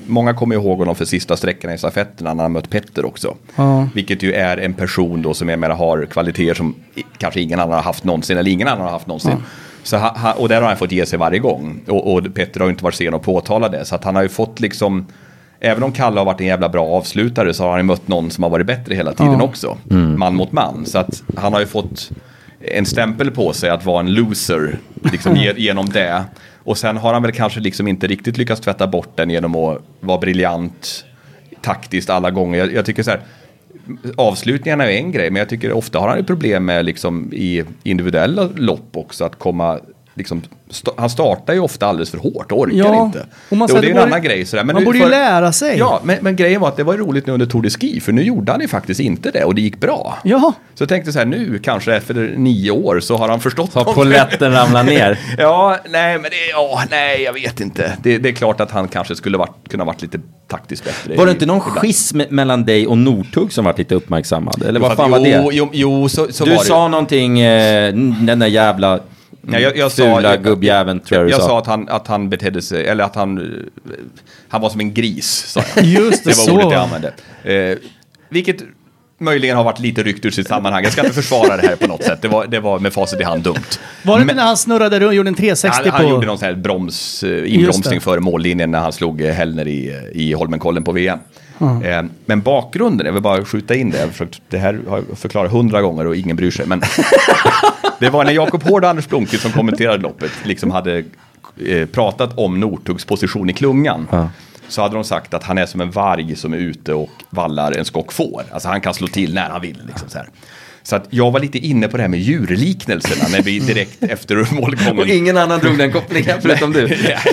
många kommer ihåg honom för sista sträckorna i stafetterna när han mött Petter också. Ja. Vilket ju är en person då som är mer har kvaliteter som kanske ingen annan har haft någonsin eller ingen annan har haft någonsin. Ja. Så ha, och där har han fått ge sig varje gång. Och, och Petter har ju inte varit sen att påtala det. Så att han har ju fått liksom, även om Kalle har varit en jävla bra avslutare så har han ju mött någon som har varit bättre hela tiden ja. också. Mm. Man mot man. Så att han har ju fått en stämpel på sig att vara en loser liksom, genom det. Och sen har han väl kanske liksom inte riktigt lyckats tvätta bort den genom att vara briljant taktiskt alla gånger. Jag, jag tycker så här, avslutningarna är en grej, men jag tycker ofta har han ett problem med liksom i individuella lopp också att komma liksom, st- han startar ju ofta alldeles för hårt och orkar ja, inte. Och man det, och det är en borde, annan grej sådär. Men man nu, borde för, ju lära sig. Ja, men, men grejen var att det var roligt nu under Tour de Ski, för nu gjorde han ju faktiskt inte det och det gick bra. Ja. Så jag tänkte så här, nu kanske efter nio år så har han förstått. Har poletten ramlat ner. Ja, nej, men det, ja, nej, jag vet inte. Det, det är klart att han kanske skulle varit, kunna varit lite taktiskt bättre. Var det inte någon schism mellan dig och Northug som var lite uppmärksammad? Eller vad fan var det? Jo, jo, jo så, så du var det. sa någonting, eh, den där jävla... Ja, jag, jag fula sa, gubbjäveln, tror jag, jag, jag sa. sa att han, att han betedde sig, eller att han han var som en gris, sa jag. Just det, det var så. ordet jag använde. Eh, vilket möjligen har varit lite rykt ur sitt sammanhang. Jag ska inte försvara det här på något sätt. Det var, det var med facit i hand dumt. Var det Men, när han snurrade runt och gjorde en trehundrasextio han, på... Han gjorde någon sån här broms, inbromsning före mållinjen när han slog Hellner i, i Holmenkollen på V M. Mm. Eh, men bakgrunden, jag vill bara skjuta in det. Jag försökt, det här har jag förklarat hundra gånger och ingen bryr sig. Men det var när Jakob Hård och Anders Blomqvist som kommenterade loppet liksom hade eh, pratat om Northugs position i klungan. Mm. Så hade de sagt att han är som en varg som är ute och vallar en skock får. Alltså han kan slå till när han vill. Liksom så här. Så att jag var lite inne på det här med djurliknelserna när vi direkt efter målgången... Och ingen annan drog den kopplingen förutom du.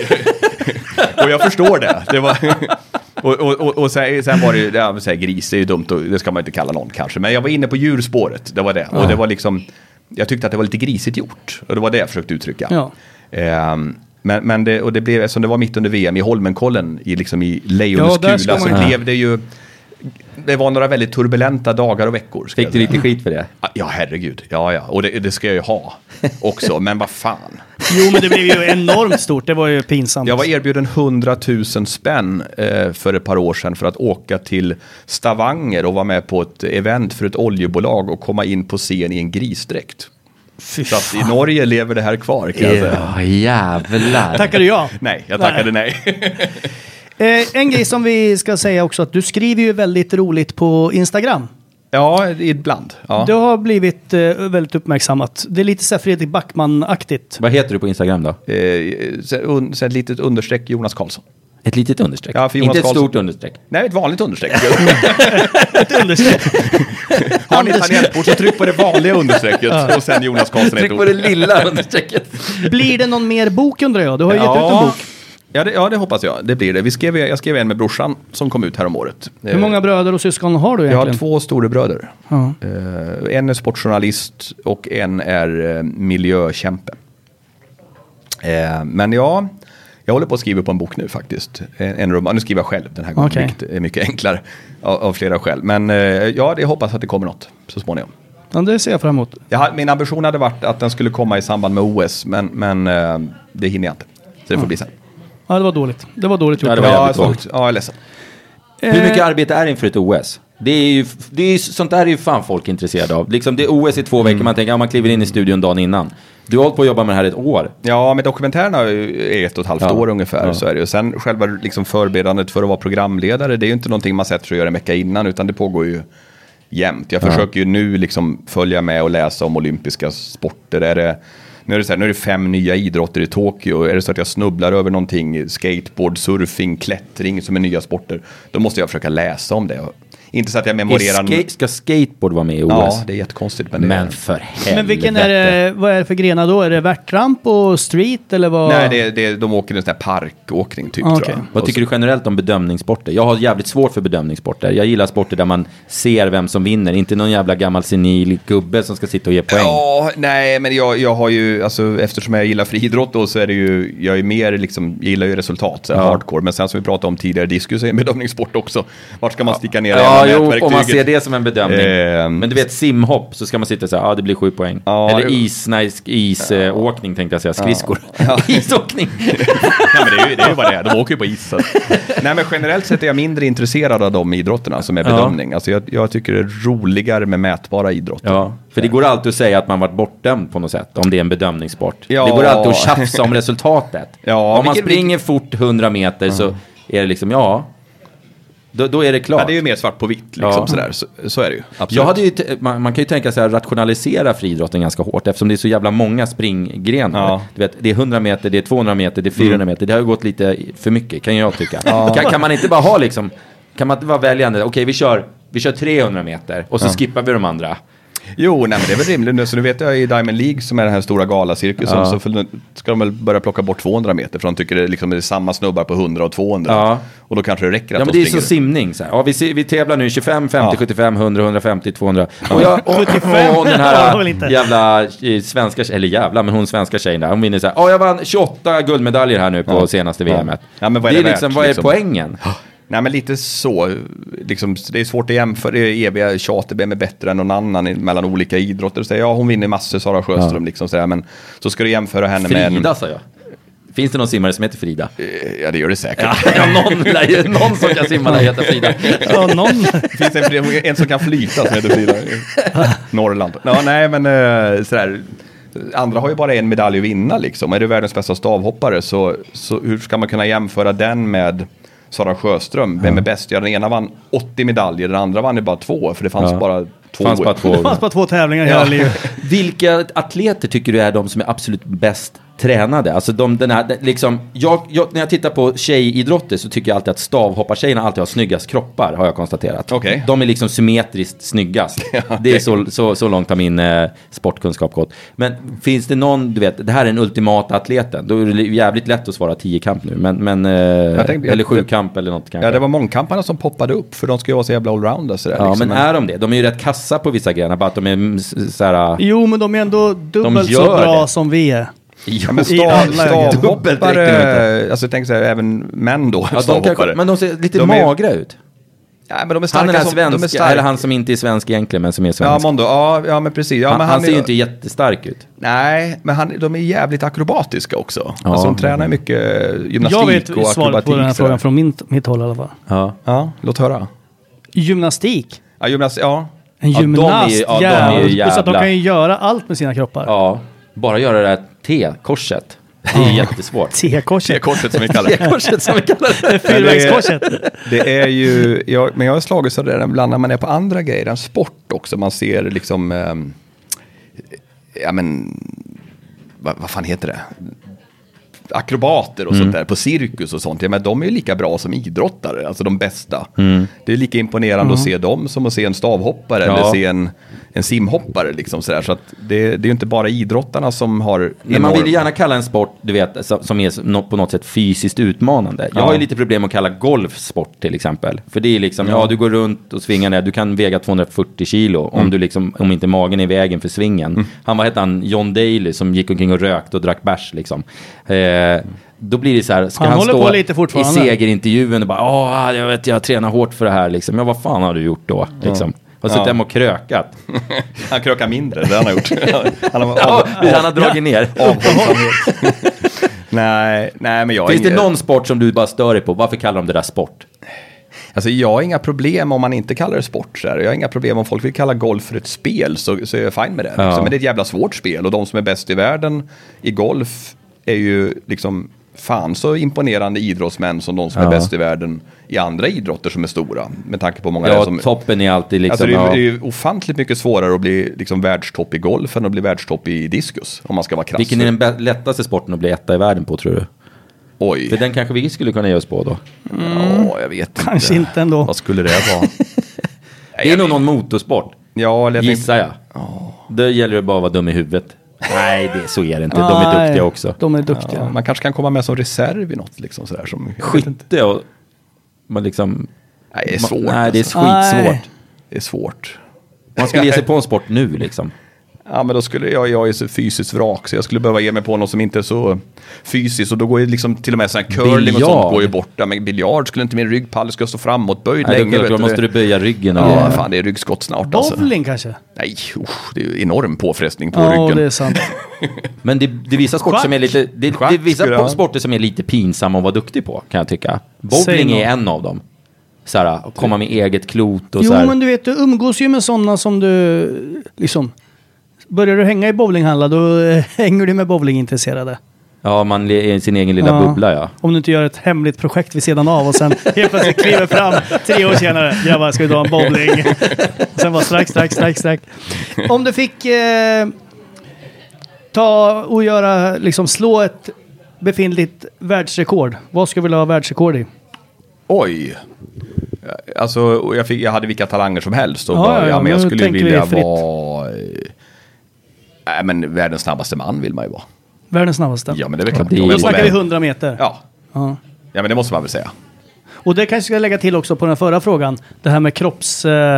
Och jag förstår det. Det var... Och, och, och, och sen, sen var det ju, ja, så här, gris är ju dumt och det ska man inte kalla någon kanske. Men jag var inne på djurspåret, det var det. Ja. Och det var liksom, jag tyckte att det var lite grisigt gjort. Och det var det jag försökte uttrycka. Ja. Um, men, men det, och det blev, som det var mitt under V M i Holmenkollen, i, liksom i Lejonens ja, kula, så ja. blev det ju... Det var några väldigt turbulenta dagar och veckor. Fick du lite skit för det? Ja, herregud. Ja, ja. Och det, det ska jag ju ha också. Men vad fan. Jo, men det blev ju enormt stort. Det var ju pinsamt. Jag var erbjuden hundratusen spänn eh, för ett par år sedan för att åka till Stavanger och vara med på ett event för ett oljebolag och komma in på scen i en grisdräkt. Så att i Norge lever det här kvar, kan jag säga. Ja, jävlar. Tackar du ja? Nej, jag tackade nej. nej. Eh, en grej som vi ska säga också, att du skriver ju väldigt roligt på Instagram. Ja, ibland. Ja. Det har blivit eh, väldigt uppmärksammat. Det är lite så här Fredrik Backman-aktigt. Vad heter du på Instagram då? Eh, så, un, så ett litet understreck Jonas Karlsson. Ett litet understreck? Ja, för Jonas inte ett Karlsson. Stort understreck? Nej, ett vanligt understreck. Ett understreck. Har ni tangentbord så tryck på det vanliga understrecket ja. och sen Jonas Karlsson. Tryck på det lilla understrecket. Blir det någon mer bok, undrar jag? Du har ju ja. gett ut en bok. Ja det, ja, det hoppas jag. Det blir det. Vi skrev, jag skrev en med brorsan som kom ut här om året. Hur många bröder och syskon har du egentligen? Jag har två stora bröder. Ja. Uh, en är sportjournalist och en är uh, miljökämpe. Uh, men ja, jag håller på att skriva på en bok nu faktiskt. En, en roman. Nu skriver jag själv den här gången. Okay. Det är mycket enklare av, av flera skäl. Men uh, ja, jag hoppas att det kommer något så småningom. Ja, det ser jag fram emot. Jag, min ambition hade varit att den skulle komma i samband med O S. Men, men uh, det hinner jag inte. Så det får ja. bli sen. Ja, det var dåligt. Det var dåligt gjort. Ja, det var ja, ja, jag är ledsen. Eh. Hur mycket arbete är inför ett O S? Det är ju, det är, sånt där är ju fan folk intresserade av. Liksom det är O S i två veckor, mm. man tänker, ja, man kliver in i studion dagen innan. Du har hållit på att jobba med det här ett år. Ja, men dokumentärerna är ett och ett halvt ja. år ungefär. Ja. Så är det. Och sen själva liksom förberedandet för att vara programledare, det är ju inte någonting man sätter sig och gör en vecka innan, utan det pågår ju jämt. Jag ja. försöker ju nu liksom följa med och läsa om olympiska sporter. Är det... Nu är, det så här, nu är det fem nya idrotter i Tokyo. Är det så att jag snubblar över någonting, skateboard, surfing, klättring som är nya sporter, då måste jag försöka läsa om det. Inte så att jag memorerar... Ska, ska skateboard vara med i O S? Ja, det är jättekonstigt. Men, det men är... för helvete. Men vilken är det, vad är det för grenar då? Är det värtramp och street eller vad? Nej, det är, det är, de åker en sån här parkåkning typ, okay. tror jag. Vad tycker du generellt om bedömningssporter? Jag har jävligt svårt för bedömningssporter. Jag gillar sporter där man ser vem som vinner. Inte någon jävla gammal senil gubbe som ska sitta och ge poäng. Ja, nej, men jag, jag har ju, alltså, eftersom jag gillar friidrott då, så är det ju, jag är mer liksom, jag gillar ju resultat, så ja. hardcore. Men sen som vi pratade om tidigare, diskus är en bedömningssport också. Vart ska man sticka ner? Ja, Ja, jo, om man ser det som en bedömning. Eh, men du vet, simhopp så ska man sitta och säga, ja ah, det blir sju poäng. Ja, eller is, nice, isåkning ja. tänkte jag säga, skridskor. Ja. Isåkning. Nej, men det är ju, det är ju bara det, de åker ju på is. Nej, men generellt sett är jag mindre intresserad av de idrotterna som är bedömning. Ja. Alltså jag, jag tycker det är roligare med mätbara idrotter. Ja, för det går alltid att säga att man varit bortdömd på något sätt, om det är en bedömningssport. Ja. Det går alltid att tjafsa om resultatet. Ja, om man springer fort hundra meter så är det liksom, ja... Då, då är det klart. Ja, det är ju mer svart på vitt liksom, ja. sådär. Så, så är det ju. Absolut. Jag hade ju t- man, man kan ju tänka sig att rationalisera friidrotten ganska hårt eftersom det är så jävla många springgrenar. Ja. Du vet, det är hundra meter, det är tvåhundra meter, det är fyrahundra mm. meter. Det har ju gått lite för mycket, kan jag tycka. Ja. Kan, kan man inte bara ha liksom, kan man inte vara väljande? Okej, vi kör, vi kör trehundra meter och så ja. skippar vi de andra. Jo, nej, men det är väl rimligt nu. Så nu vet jag i Diamond League som är den här stora galacirkusen ja. så ska de väl börja plocka bort tvåhundra meter för de tycker det liksom är samma snubbar på hundra och tvåhundra. Ja. Och då kanske det räcker att ja, men det är så simning så här. Ja, vi, vi tävlar nu tjugofem, femtio, ja. sjuttiofem, hundra, hundrafemtio, tvåhundra. Och, jag, och, och, och den här jävla svenska, eller jävla, men hon svenska tjejen där, hon vinner så här. Ja, jag vann tjugoåtta guldmedaljer här nu på ja. senaste V M-et. Ja, men vad är det, det är liksom, värt, vad är liksom? Poängen? Nej, men lite så. Liksom, det är svårt att jämföra. Det är eviga tjater, vem är bättre än någon annan mellan olika idrotter. Så, ja, hon vinner massor, Sara Sjöström. Ja. Liksom, så, men så ska du jämföra henne Frida, med... Frida, sa jag. Finns det någon simmare som heter Frida? Ja, det gör det säkert. Ja, någon, någon som kan simma där heter Frida. Ja, någon. Finns en, en som kan flyta som heter Frida. Norrland. Ja, nej, men sådär... Andra har ju bara en medalj att vinna. Liksom. Är du världens bästa stavhoppare så, så hur ska man kunna jämföra den med... Sara Sjöström, vem är bäst? Ja, den ena vann åttio medaljer, den andra vann ju bara två, för det fanns ja. bara två. Fanns bara två. Det fanns bara två tävlingar i hela livet. Vilka atleter tycker du är de som är absolut bäst tränade? Alltså de, den här, liksom, jag, jag, när jag tittar på tjejidrotter så tycker jag alltid att stavhoppartjejerna alltid har snyggast kroppar, har jag konstaterat. Okay. De är liksom symmetriskt snyggast. Ja, okay. Det är så, så, så långt har min eh, sportkunskap gått. Men finns det någon, du vet, det här är den ultimata atleten. Då är det jävligt lätt att svara tio kamp nu. Men, men, eh, tänkte, eller sju kamp eller något kanske. Ja, det var mångkamparna som poppade upp, för de ska ju vara så jävla allrounder. Sådär, ja, liksom. Men är de det? De är ju rätt kassa på vissa grejer, bara att de är såhär... Jo, men de är ändå dubbelt så bra det. Som vi är. Ja, men stav, stavhoppare, alltså jag tänker så här, även män då, ja, de kan, men de ser lite de magra är, ut. Ja, men de är starka, han är som, svenska, de är starka. Eller han som inte är svensk egentligen, men som är svensk. Ja, Mondo, ja, ja men precis. Ja, han, men han, han ser ju är, inte jättestark ut. Nej, men han, de är jävligt akrobatiska också. Ja. Alltså de tränar mycket gymnastik jag vet och akrobatik. Jag vet svaret på den här frågan från min, mitt håll i alla fall. Ja, ja, låt höra. Gymnastik. Ja, gymnastik, ja. En gymnast, ja, de är, ja, de är jävla. Så att de kan ju göra allt med sina kroppar. Ja, bara göra det här T-korset. Det är jättesvårt. T-korset. T-korset som vi kallar det. T-korset som vi kallar det. Fyrvägskorset. Det är ju, jag, men jag har slagit så där ibland när man är på andra grejer än sport också. Man ser liksom, eh, ja men, vad, vad fan heter det? Akrobater och mm. sånt där på cirkus och sånt. Ja, men de är ju lika bra som idrottare, alltså de bästa. Mm. Det är lika imponerande mm. att se dem som att se en stavhoppare ja. eller se en, en simhoppare liksom sådär. Så att det, det är ju inte bara idrottarna som har... Men man vill gärna kalla en sport, du vet, som är på något sätt fysiskt utmanande. Jag ja. har ju lite problem att kalla golf sport till exempel. För det är liksom, ja, ja du går runt och svingar ner, du kan väga tvåhundrafyrtio kilo mm. om du liksom, om inte magen är i vägen för svingen. Mm. Han, vad hette han, John Daly som gick omkring och rökte och drack bärs liksom. Eh, då blir det så här, ska han, han stå lite i segerintervjun och bara, ja, jag vet, jag tränar hårt för det här liksom. Ja, vad fan har du gjort då? Liksom. Har suttit hem och krökat. Han krökar mindre, det han har gjort. Han har, ja, av, han har dragit ner. nej, nej, men jag Finns inga... det någon sport som du bara stör dig på? Varför kallar de det där sport? Alltså jag har inga problem om man inte kallar det sport. Så här. Jag har inga problem om folk vill kalla golf för ett spel, så, så är jag fine med det. Ja. Så, men det är ett jävla svårt spel, och de som är bäst i världen i golf är ju liksom fan så imponerande idrottsmän som de som ja. är bäst i världen i andra idrotter som är stora, med tanke på många ja, som... toppen är alltid liksom... Alltså det, är, ja. det är ju ofantligt mycket svårare att bli liksom världstopp i golf än att bli världstopp i diskus, om man ska vara krass. Vilken är den b- lättaste sporten att bli etta i världen på, tror du? Oj. För den kanske vi skulle kunna ge oss på då. Mm. Ja, jag vet inte. Kanske inte ändå. Vad skulle det vara? Det är nog någon motorsport. Ja, eller gissar jag. Oh. Då gäller det bara att vara dum i huvudet. Nej, det, så är det inte. De är duktiga också. De är duktiga. Ja, man kanske kan komma med som reserv i något. Liksom, sådär, som, skytte och... Man liksom, nej, det är svårt. Nej, det är skitsvårt. Det är svårt. Man ska ge sig på en sport nu liksom. Ja, men då skulle jag, jag är så fysiskt vrak så jag skulle behöva ge mig på något som inte är så fysiskt och då går ju liksom till och med sån här curling biljard. Och sånt går ju borta. Men biljard skulle inte min ryggpall ska stå framåt böjd Nej, länge. Då, då måste du böja ryggen. Ja, ja, fan det är ryggskott snart. Bowling alltså. kanske? Nej, usch, det är ju enorm påfrestning på ja, ryggen. Ja, det är sant. Men det, det är vissa sporter som är lite det, det är vissa sporter som är lite pinsamma att vara duktig på, kan jag tycka. Bowling är en av dem. Så här, komma med eget klot och jo, så här. Men du vet, du umgås ju med sådana som du liksom börjar du hänga i bowlinghallar, då hänger du med bowlingintresserade. Ja, man är i sin egen lilla ja. bubbla, ja. Om du inte gör ett hemligt projekt vid sidan av och sen helt plötsligt kliver fram tre år senare. Jag bara, ska vi dra en bowling? Och sen bara strax, strax, strax, strax. Om du fick eh, ta och göra, liksom slå ett befintligt världsrekord. Vad skulle du vilja ha världsrekord i? Oj. Alltså, jag, fick, jag hade vilka talanger som helst. Och ja, bara, ja, ja, men jag skulle vilja fritt. vara... Nej, men världens snabbaste man vill man ju vara. Världens snabbaste? Ja, men det är väl klart. Ja, då snackar vi hundra meter. Ja. ja. Ja, men det måste man väl säga. Och det kanske ska lägga till också på den förra frågan. Det här med kropps... Eh,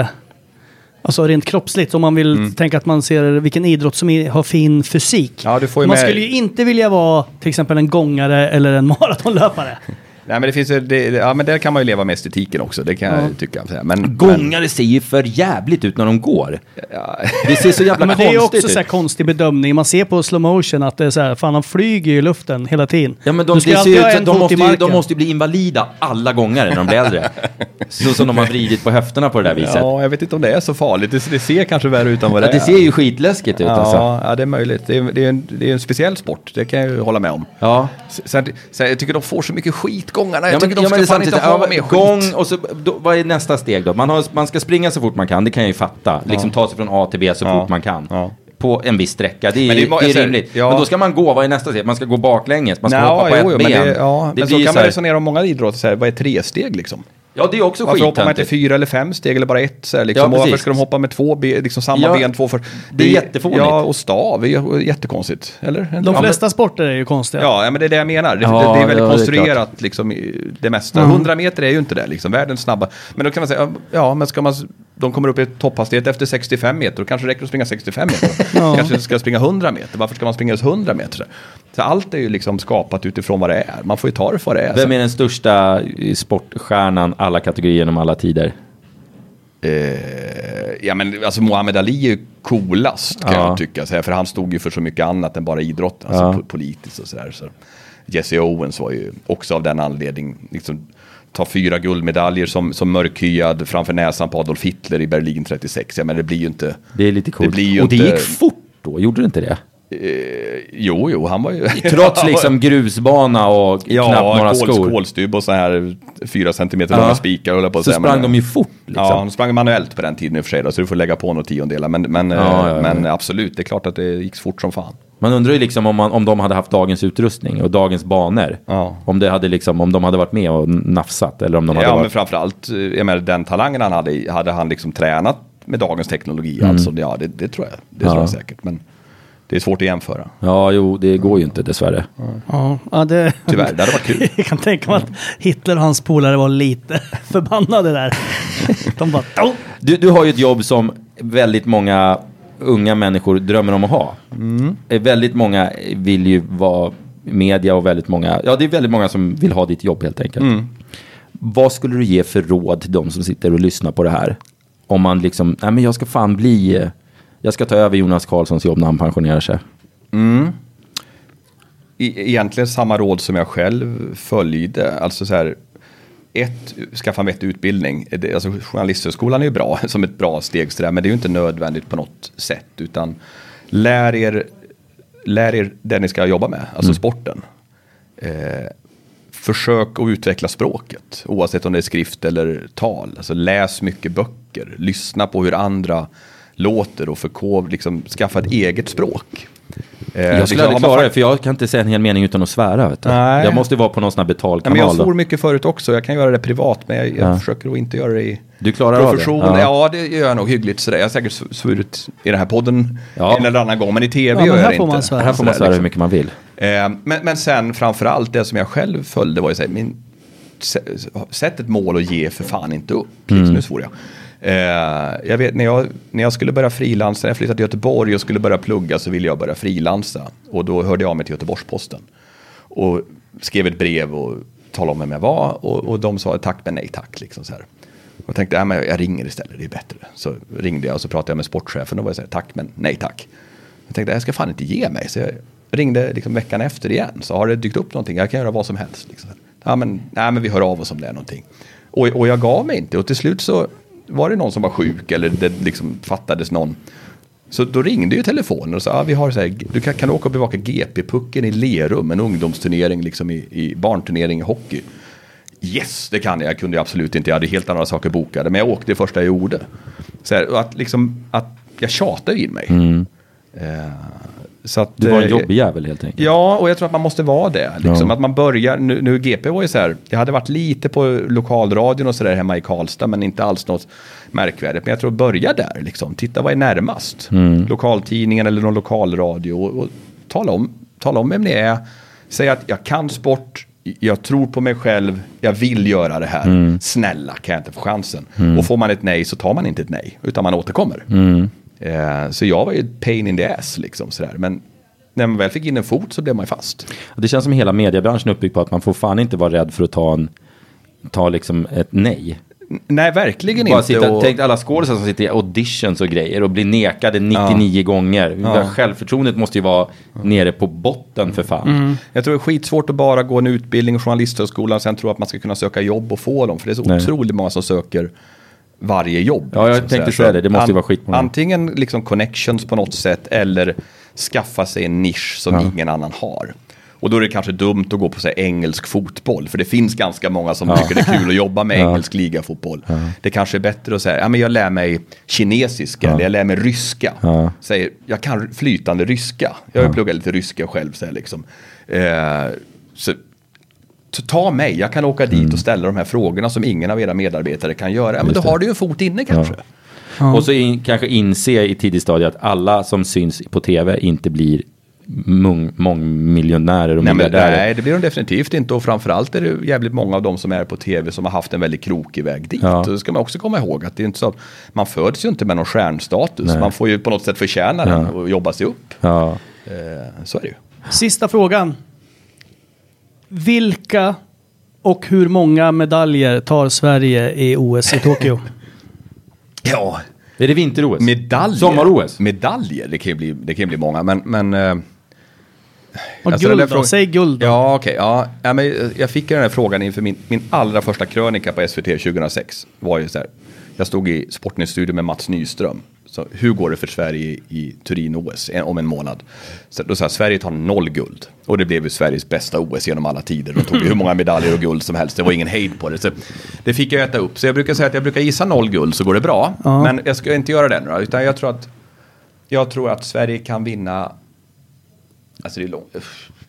alltså rent kroppsligt. Om man vill mm. tänka att man ser vilken idrott som är, har fin fysik. Ja, du får ju man med... skulle ju inte vilja vara till exempel en gångare eller en maratonlöpare. Nej, men det finns ju, det, ja, men där kan man ju leva med estetiken också, det kan ja. jag tycka. Men, gångare men... ser ju för jävligt ut när de går. Ja. Det ser så jävla men konstigt ut. Det är också så här konstig bedömning. Man ser på slow motion att det är så här, fan, de flyger i luften hela tiden. Ja, men de, ser ut, de, måste ju, de måste ju bli invalida alla gångare när de blir äldre. Så som de har vridit på höfterna på det där viset. Ja, jag vet inte om det är så farligt. Det, det ser kanske värre ut än vad det ja, är. Det ser ju skitläskigt ut. Ja, alltså. ja, det är möjligt. Det är, det, är en, det är en speciell sport, det kan jag ju hålla med om. Ja. Sen, sen, jag tycker de får så mycket skit gångarna. Jag ja, men, tycker de ja, ska fan inte ha mer gång skit. Och så, då, vad är nästa steg då? Man, har, man ska springa så fort man kan, det kan jag ju fatta. Ja. Liksom ta sig från A till B så ja. fort man kan. Ja. På en viss sträcka, det är, det är, det är säger, rimligt. Ja. Men då ska man gå, vad är nästa steg? Man ska gå baklänges, man ska Nå, hoppa på jo, ett men ben. Det, ja, det men blir så kan så man resonera om många idrotter, så här, vad är tre steg liksom? Ja, det är också varför hoppar man inte skittöntigt. fyra eller fem steg eller bara ett? Så här, liksom. Ja, och varför ska de hoppa med två ben, liksom samma ja, ben? Två för, det är jättefånigt. Ja, och stav är jättekonstigt. Eller? De ja, flesta men, sporter är ju konstiga. Ja, men det är det jag menar. Det, ja, det är väldigt ja, konstruerat det, liksom, det mesta. Mm. hundra meter är ju inte det, liksom. Världens snabba. Men då kan man säga, ja, men ska man... De kommer upp i topphastighet efter sextiofem meter. Och kanske räcker det att springa sextiofem meter. ja. Kanske ska springa hundra meter. Varför ska man springa hundra meter? Så allt är ju liksom skapat utifrån vad det är. Man får ju ta det för vad det är. Vem är den största sportstjärnan alla kategorier genom alla tider? Eh, ja, men alltså Muhammad Ali är ju coolast kan ja. jag tycka. För han stod ju för så mycket annat än bara idrott. Alltså ja. politiskt och sådär. Så Jesse Owens var ju också av den anledningen liksom... ta fyra guldmedaljer som, som mörkhyad framför näsan på Adolf Hitler i Berlin trettiosex. Ja, men det blir ju inte... Det är lite coolt. Det blir ju och det inte, gick fort då, gjorde det inte det? Eh, jo, jo, han var ju... Trots liksom grusbana och ja, knappt några kol, skor. kolstyb och så här fyra centimeter ja. långa spikar. Och på så säga, sprang men, de ju fort. Liksom. Ja, de sprang manuellt på den tiden i och för sig. Då, så du får lägga på några tiondelar. Men, men, ja, ja, ja. men absolut, det är klart att det gick fort som fan. Man undrar ju liksom om, man, om de hade haft dagens utrustning och dagens banor. Ja. Om, det hade liksom, om de hade varit med och nafsat. Eller om de hade ja, varit... men framförallt, jag menar, den talangen han hade, hade han liksom tränat med dagens teknologi. Mm. Alltså, ja, det, det tror jag. Det ja. tror jag säkert. Men det är svårt att jämföra. Ja, jo, det går ju inte dessvärre. Ja, ja det... Tyvärr, det hade varit kul. Jag kan tänka mig att Hitler och hans polare var lite förbannade där. De bara... Du, du har ju ett jobb som väldigt många unga människor drömmer om att ha. Mm. Väldigt många vill ju vara media och väldigt många... Ja, det är väldigt många som vill ha ditt jobb helt enkelt. Mm. Vad skulle du ge för råd till de som sitter och lyssnar på det här? Om man liksom... Nej, men jag ska fan bli... Jag ska ta över Jonas Karlssons jobb när han pensionerar sig. Mm. E- egentligen samma råd som jag själv följde. Alltså så här... Ett, skaffa en vettig utbildning. Det, alltså, journalisthögskolan är ju bra som ett bra steg så där, men det är ju inte nödvändigt på något sätt. Utan lär er, lär er det ni ska jobba med, alltså mm. sporten. Eh, försök att utveckla språket, oavsett om det är skrift eller tal. Alltså, läs mycket böcker, lyssna på hur andra låter och förkov, liksom, skaffa ett eget språk. Jag skulle aldrig klara det, för jag kan inte säga en hel mening utan att svära. Vet du. Jag måste vara på någon sån här betalkanal. Ja, men jag får mycket förut också. Jag kan göra det privat, men jag, jag ja. försöker att inte göra det i du klarar profession. Av det? Ja. ja, det gör jag nog hyggligt. Sådär. Jag har säkert svurit i den här podden ja. en eller annan gång, men i tv ja, gör jag det inte. Svära. Här får man svära hur mycket man vill. Eh, men, men sen framförallt det som jag själv följde var ju så här, min, sätt ett mål och ge för fan inte upp. Mm. Liksom, nu svor jag. Eh, jag vet, när jag, när jag skulle börja frilansa, när jag flyttade till Göteborg och skulle börja plugga så ville jag börja frilansa. Och då hörde jag mig till Göteborgs-Posten. Och skrev ett brev och talade om vem jag var. Och, och de sa tack men nej tack. Liksom så här. Och tänkte, ja, men jag ringer istället, det är bättre. Så ringde jag och så pratade jag med sportchefen och var så här, tack men nej tack. Jag tänkte, jag ska fan inte ge mig. Så jag ringde liksom veckan efter igen. Så har det dykt upp någonting, jag kan göra vad som helst. Liksom. Ja, men, nej, men vi hör av oss om det är någonting. Och, och jag gav mig inte. Och till slut så var det någon som var sjuk eller det liksom fattades någon. Så då ringde ju telefonen och sa, ja, vi har så här, du kan, kan åka och bevaka G P-pucken i Lerum, en ungdomsturnering liksom i, i barnturnering i hockey. Yes, det kan jag. Jag kunde absolut inte. Jag hade helt andra saker bokade. Men jag åkte det första jag gjorde. Så här, att, liksom, att jag tjatade vid mig. Mm. Uh, så att, du var en jobbig jävel helt enkelt. Ja, och jag tror att man måste vara det. Liksom. Ja. Att man börjar, nu, nu G P var ju så här, jag hade varit lite på lokalradion och så där hemma i Karlstad, men inte alls något märkvärdigt. Men jag tror att börja där. Liksom. Titta vad är närmast. Mm. Lokaltidningen eller någon lokalradio. Och, och tala, om, tala om vem ni är. Säg att jag kan sport. Jag tror på mig själv, jag vill göra det här. Mm. Snälla, kan jag inte få chansen? Mm. Och får man ett nej så tar man inte ett nej, utan man återkommer. Mm. Eh, så jag var ju pain in the ass liksom sådär. Men när man väl fick in en fot så blev man ju fast. Det känns som hela mediebranschen är uppbyggd på att man får fan inte vara rädd för att ta, en, ta liksom ett nej. Nej, verkligen bara inte. Sitta, och... Tänk alla skådespelare som sitter i auditions och grejer och blir nekade nittionio ja. gånger. Ja. Självförtroendet måste ju vara ja. nere på botten för fan. Mm. Jag tror det är skitsvårt att bara gå en utbildning i journalisthögskolan och sen tror att man ska kunna söka jobb och få dem. För det är så Nej. otroligt många som söker varje jobb. Ja, jag liksom, tänkte säga det. Det måste ju vara skitmånga. Antingen liksom connections på något sätt eller skaffa sig en nisch som ja. ingen annan har. Och då är det kanske dumt att gå på så här, engelsk fotboll. För det finns ganska många som ja. tycker det är kul att jobba med ja. engelsk ligafotboll. Ja. Det kanske är bättre att säga, ja, men jag lär mig kinesiska ja. eller jag lär mig ryska. Ja. Säger, jag kan flytande ryska. Jag har ja. pluggat lite ryska själv. Så här, liksom. eh, så, så ta mig, jag kan åka dit mm. och ställa de här frågorna som ingen av era medarbetare kan göra. Ja, men då har du ju en fot inne kanske. Ja. Ja. Och så in, kanske inse i tidig stadie att alla som syns på tv inte blir Mång, mångmiljonärer och nej, miljardärer. Nej, det blir de definitivt inte. Och framförallt är det jävligt många av dem som är på tv som har haft en väldigt krokig väg dit. Ja. Och det ska man också komma ihåg att det är inte så att man föds ju inte med någon stjärnstatus. Nej. Man får ju på något sätt förtjäna ja. den och jobba sig upp. Ja. Eh, så är det ju. Sista frågan. Vilka och hur många medaljer tar Sverige i O S i Tokyo? ja... Är det vinter-O S? Medaljer. Sommar-O S? Medaljer, det kan ju bli, det kan ju bli många. Men, men, eh, och guld då? Fråga... Säg guld då. Ja, okej. Okay, ja. Ja, men jag fick den här frågan inför min, min allra första krönika på S V T tjugohundrasex. Var ju så här, jag stod i Sportnytt-studion med Mats Nyström. Så, hur går det för Sverige i, i Turin-O S en, om en månad? Så då sa jag, Sverige tar noll guld. Och det blev ju Sveriges bästa O S genom alla tider. De tog hur många medaljer och guld som helst. Det var ingen hejd på det. Så det fick jag äta upp. Så jag brukar säga att jag brukar gissa noll guld så går det bra. Ja. Men jag ska inte göra det nu. Utan jag tror att, jag tror att Sverige kan vinna... Alltså det är långt...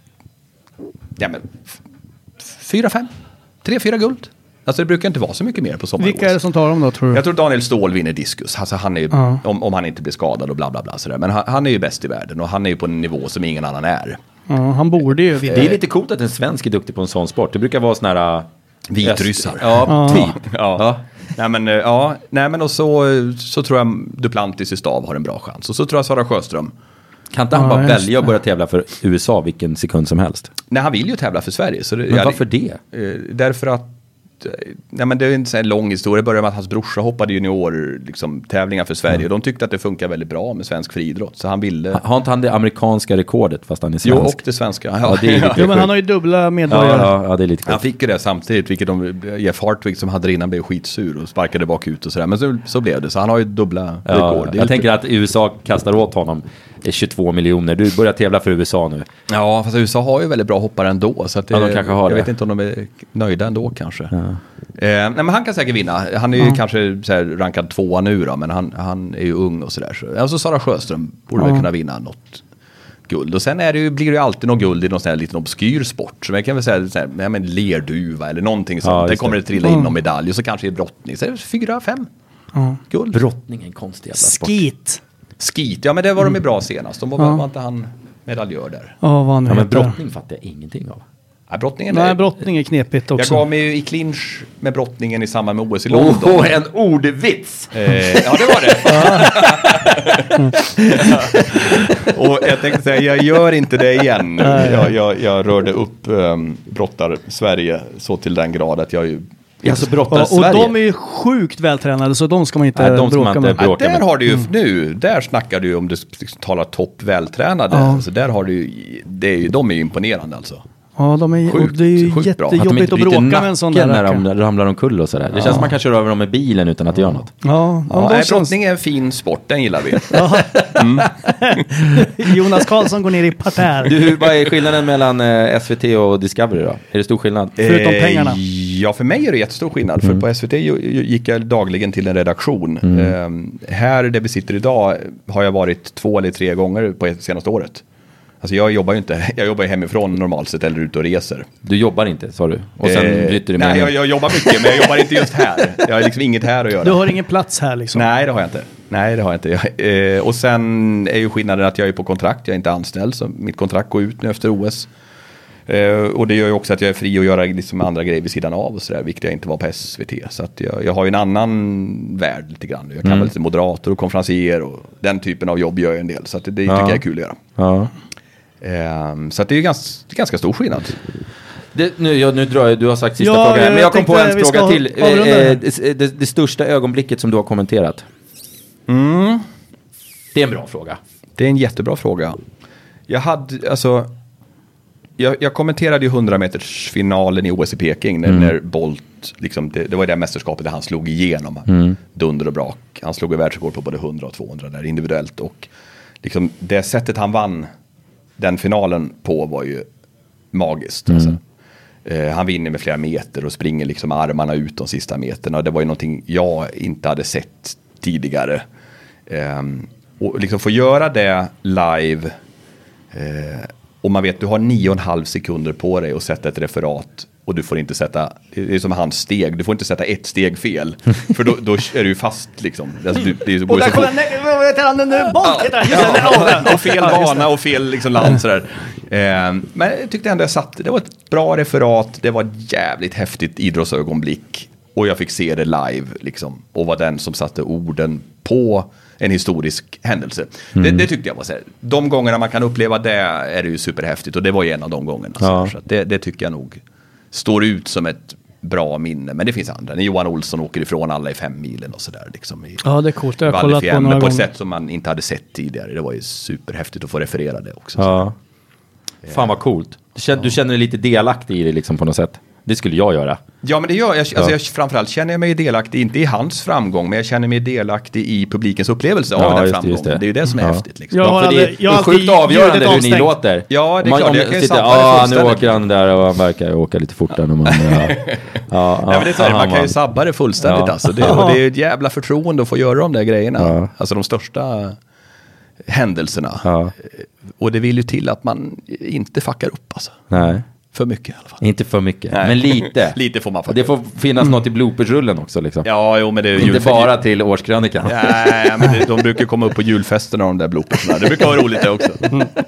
Ja, men... Fyra, fem. Tre, fyra guld. Alltså det brukar inte vara så mycket mer på sommar. Vilka är det som tar dem då, tror du? Jag tror Daniel Ståhl vinner diskus. Alltså han är ju, ja. om, om han inte blir skadad och bla bla bla sådär. Men han, han är ju bäst i världen och han är ju på en nivå som ingen annan är. Ja, han borde ju vinna. Det är lite coolt att en svensk är duktig på en sån sport. Det brukar vara såna här... Vitryssar. Ja, ja, typ. Ja. Ja. Nej, men, ja. Nej, men och så, så tror jag Duplantis i stav har en bra chans. Och så tror jag Sara Sjöström. Kan inte han ja, bara välja att börja tävla för U S A vilken sekund som helst? Nej, han vill ju tävla för Sverige. Så det, men varför det? Därför att nej, men det är inte så en lång historia. Det började med att hans brorsa hoppade junior liksom, tävlingar för Sverige. Mm. Och de tyckte att det funkar väldigt bra med svensk friidrott. Så han ville... Har inte han det amerikanska rekordet fast han är svensk? Jo, och det svenska. Ja, ja, det är lite jo, men han har ju dubbla medborgare. Ja, ja, ja, det är lite coolt. Han fick ju det samtidigt, vilket de, Jeff Hartwig som hade det innan blev skitsur och sparkade bakut och sådär. Men så, så blev det. Så han har ju dubbla ja, rekord. Jag lite... tänker att U S A kastar åt honom tjugotvå miljoner. Du börjar tävla för U S A nu. Ja, fast U S A har ju väldigt bra hoppare ändå. Så att det, ja, de kanske har jag det. vet inte om de är nöjda ändå kanske. Ja. Eh, nej, men han kan säkert vinna. Han är ju ja. kanske så här, rankad tvåa nu då, men han, han är ju ung och sådär. Så, alltså Sara Sjöström borde ja. väl kunna vinna något guld. Och sen är det ju, blir det ju alltid något guld i någon sån här liten obskyr sport. Så jag kan väl säga så här, ja, men lerduva eller någonting sånt. Ja, det kommer det trilla in någon medalj och så kanske det är brottning. Så är det fyra, fem ja. guld. Brottning är en konstig jävla sport. Skit. Skit, ja men det var de ju bra senast. De var, ja. var inte han medaljör där. Ja, vad ja, men brottning fattar jag ingenting av. Ja, brottningen Nej, är... brottning är knepigt också. Jag gav mig ju i clinch med brottningen i samband med O S i London. Oh, en ordvits! Eh, ja, det var det. Och jag tänkte säga, jag gör inte det igen nu. Jag, jag, jag rörde upp um, brottar Sverige så till den grad att jag ju... Alltså brottar Ja, och Sverige. de är ju sjukt vältränade, så de ska man inte Nej, de ska bråka man inte med. bråka. Ja, där har du ju nu, där snackar du om du talar topp vältränade. Ja. Alltså, där har du ju, det är ju, de är ju imponerande alltså. Ja, de är, Sjukt, och det är ju sjukt bra. Att de jättejobbigt inte att bryter bråka med en sån där nacken när rackare. de ramlar omkull och sådär. Det känns som man kan köra över dem med bilen utan att det gör något. Ja, ja, Ja, de nej, känns... brottning är en fin sport, den gillar vi. Jonas Karlsson går ner i parterr. Du, vad är skillnaden mellan eh, S V T och Discovery då? Är det stor skillnad? Förutom pengarna. Ja, för mig är det jättestor skillnad. Mm. För på S V T ju- ju- gick jag dagligen till en redaktion. Mm. Eh, här där vi sitter idag har jag varit två eller tre gånger på det senaste året. Alltså jag jobbar ju inte, jag jobbar ju hemifrån normalt sett eller ute och reser. Du jobbar inte, sa du? Och sen Eh, bryter du med Nej, jag, jag jobbar mycket, men jag jobbar inte just här. Jag har liksom inget här att göra. Du har ingen plats här liksom. Nej, det har jag inte. Nej, det har jag inte. Jag, eh, och sen är ju skillnaden att jag är på kontrakt. Jag är inte anställd, så mitt kontrakt går ut nu efter O S. Eh, och det gör ju också att jag är fri att göra liksom andra grejer vid sidan av och sådär, vilket jag inte var på S V T. Så att jag, jag har ju en annan värld lite grann. Jag kan Mm. vara lite moderator och konferencier och den typen av jobb gör jag en del. Så att det, det Ja. tycker jag är kul att göra. Ja. Eh, så att det är ju ganska, ganska stor skillnad. Det, nu, jag, nu drar jag, du har sagt sista Ja, frågan, jag men jag kom på tänkte en vi ska fråga till. avrunda Eh, det. eh, det, det, det största ögonblicket som du har kommenterat? Mm. Det är en bra fråga. Det är en jättebra fråga. Jag hade, alltså... Jag, jag kommenterade ju hundra meters finalen i O S i Peking när, Mm. när Bolt, liksom, det, det var ju det mästerskapet där han slog igenom. Mm. Dunder och brak. Han slog i världsrekord på både hundra och tvåhundra där individuellt. Och liksom, det sättet han vann den finalen på var ju magiskt. Mm. Alltså. Eh, han vinner med flera meter och springer liksom armarna ut de sista meterna. Det var ju någonting jag inte hade sett tidigare. Eh, och liksom få göra det live... Eh, och man vet, du har nio och en halv sekunder på dig att sätta ett referat och du får inte sätta, det är som hans steg, du får inte sätta ett steg fel. För då, då är du ju fast liksom. Alltså, du, det är, Och där kommer den, vad heter han, den nu? Bolt heter han, just det, ja, ja, och fel bana och fel liksom land sådär. Eh, men jag tyckte ändå jag satt, det var ett bra referat, det var ett jävligt häftigt idrottsögonblick. Och jag fick se det live liksom. Och var den som satte orden på en historisk händelse. Mm. Det, det tyckte jag var så här. De gångerna man kan uppleva det är det ju superhäftigt. Och det var ju en av de gångerna. Så, Ja. så att det, det tycker jag nog står ut som ett bra minne. Men det finns andra. När Johan Olsson åker ifrån alla i fem milen och sådär. Liksom, i Ja, det är coolt. Det har jag Val di kollat på Fiemme några på ett gånger. sätt som man inte hade sett tidigare. Det var ju superhäftigt att få referera det också. Ja. Fan vad coolt. Du känner, du känner dig lite delaktig i det liksom på något sätt. Det skulle jag göra. Ja, men det gör jag. Alltså, Ja. jag framförallt känner jag mig delaktig, inte i hans framgång, men jag känner mig delaktig i publikens upplevelse Ja, av den just det, framgången. just Det. det. är ju det som är Ja. häftigt. Liksom. Jag har Ja, för det, aldrig- jag det är har sjukt alltid avgörande ljudet hur ni avstängt. låter. Ja, det är Om man, klart, om jag kan det ju sitter, sabba det ja, nu fullständigt. åker han där och han verkar åka lite fortare. När man, ja, ja, ja, Nej, men det är så här, ja, man kan ju man- sabba det fullständigt. Ja. Alltså. Det, och det är ett jävla förtroende att få göra de där grejerna. Ja. Alltså de största händelserna. Ja. Och det vill ju till att man inte fuckar upp. Alltså. Nej, För mycket i alla fall. inte för mycket. Nej. Men lite. Lite får man fucka Det får upp. finnas något i bloopersrullen också. Liksom. Ja, jo, men det är Inte julfe- bara till årskrönikan. Nej, men det, de brukar komma upp på julfesterna de där bloopersna. Det brukar vara roligt det också.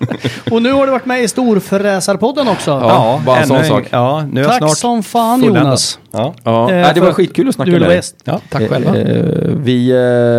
Och nu har du varit med i Storfräsarpodden också. Ja, bara en sån ännu sak. Ja, nu är jag Tack snart som fan, fulländad. Jonas. Ja. Ja, Eh, nej, det var för- skitkul att snacka Du vill med vara dig. gäst. Ja, tack själva. Eh, eh, vi,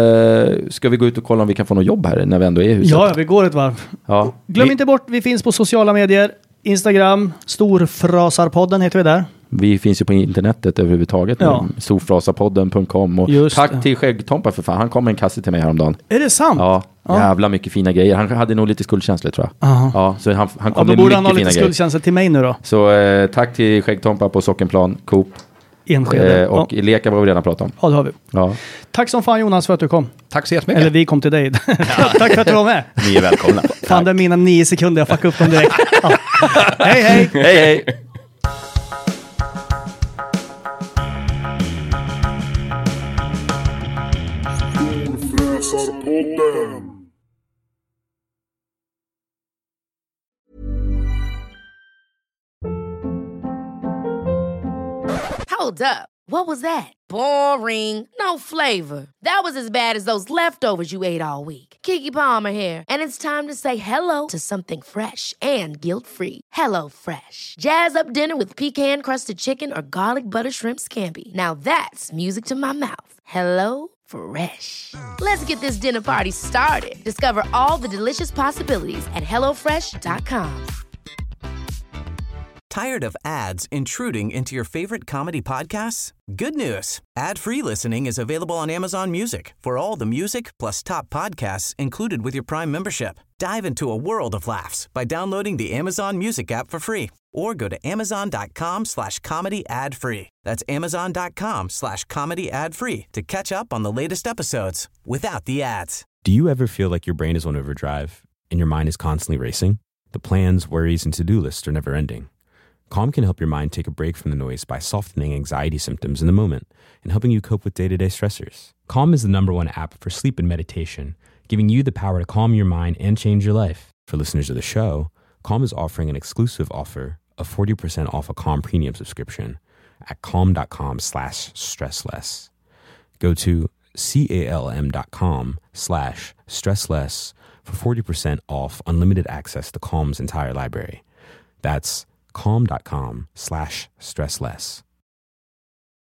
eh, ska vi gå ut och kolla om vi kan få något jobb här när vi ändå är i huset? Ja, ja, vi går ett varv. Ja. Glöm vi, inte bort, vi finns på sociala medier. Instagram, Storfrasarpodden heter vi där. vi finns ju på internetet överhuvudtaget. Ja. Storfrasapodden punkt com. Och Just tack det. till Skäggtompa för fan. Han kom med en kasse till mig häromdagen. Är det sant? Ja, Ja. jävla mycket fina grejer. Han hade nog lite skuldkänslor tror jag. Aha. Ja, så han, han Ja, kom då med borde mycket han ha fina lite grejer. skuldkänsla till mig nu då. Så eh, tack till Skäggtompa på Sockenplan, Coop. Enskede. Eh, och ja. Leka var vi redan pratat om. ja, det har vi. Ja. Tack som fan Jonas för att du kom. Tack så jättemycket. Eller vi kom till dig. Tack för att du var med. Ni är välkomna. Fan, det är mina nio sekunder. Jag fuckade upp dem direkt. Ja. Hej, hej! Hej hej! Hold up. What was that? Boring. No flavor. That was as bad as those leftovers you ate all week. Keke Palmer here, and it's time to say hello to something fresh and guilt-free. Hello Fresh. Jazz up dinner with pecan-crusted chicken or garlic butter shrimp scampi. Now that's music to my mouth. Hello Fresh. Let's get this dinner party started. Discover all the delicious possibilities at hello fresh dot com. Tired of ads intruding into your favorite comedy podcasts? Good news. Ad-free listening is available on Amazon Music for all the music plus top podcasts included with your Prime membership. Dive into a world of laughs by downloading the Amazon Music app for free or go to amazon.com slash comedy ad free. That's amazon.com slash comedy ad free to catch up on the latest episodes without the ads. Do you ever feel like your brain is on overdrive and your mind is constantly racing? The plans, worries, and to-do lists are never ending. Calm can help your mind take a break from the noise by softening anxiety symptoms in the moment and helping you cope with day-to-day stressors. Calm is the number one app for sleep and meditation, giving you the power to calm your mind and change your life. For listeners of the show, Calm is offering an exclusive offer of forty percent off a Calm premium subscription at calm.com slash stressless. Go to calm.com slash stressless for forty percent off unlimited access to Calm's entire library. That's calm.com slash stressless.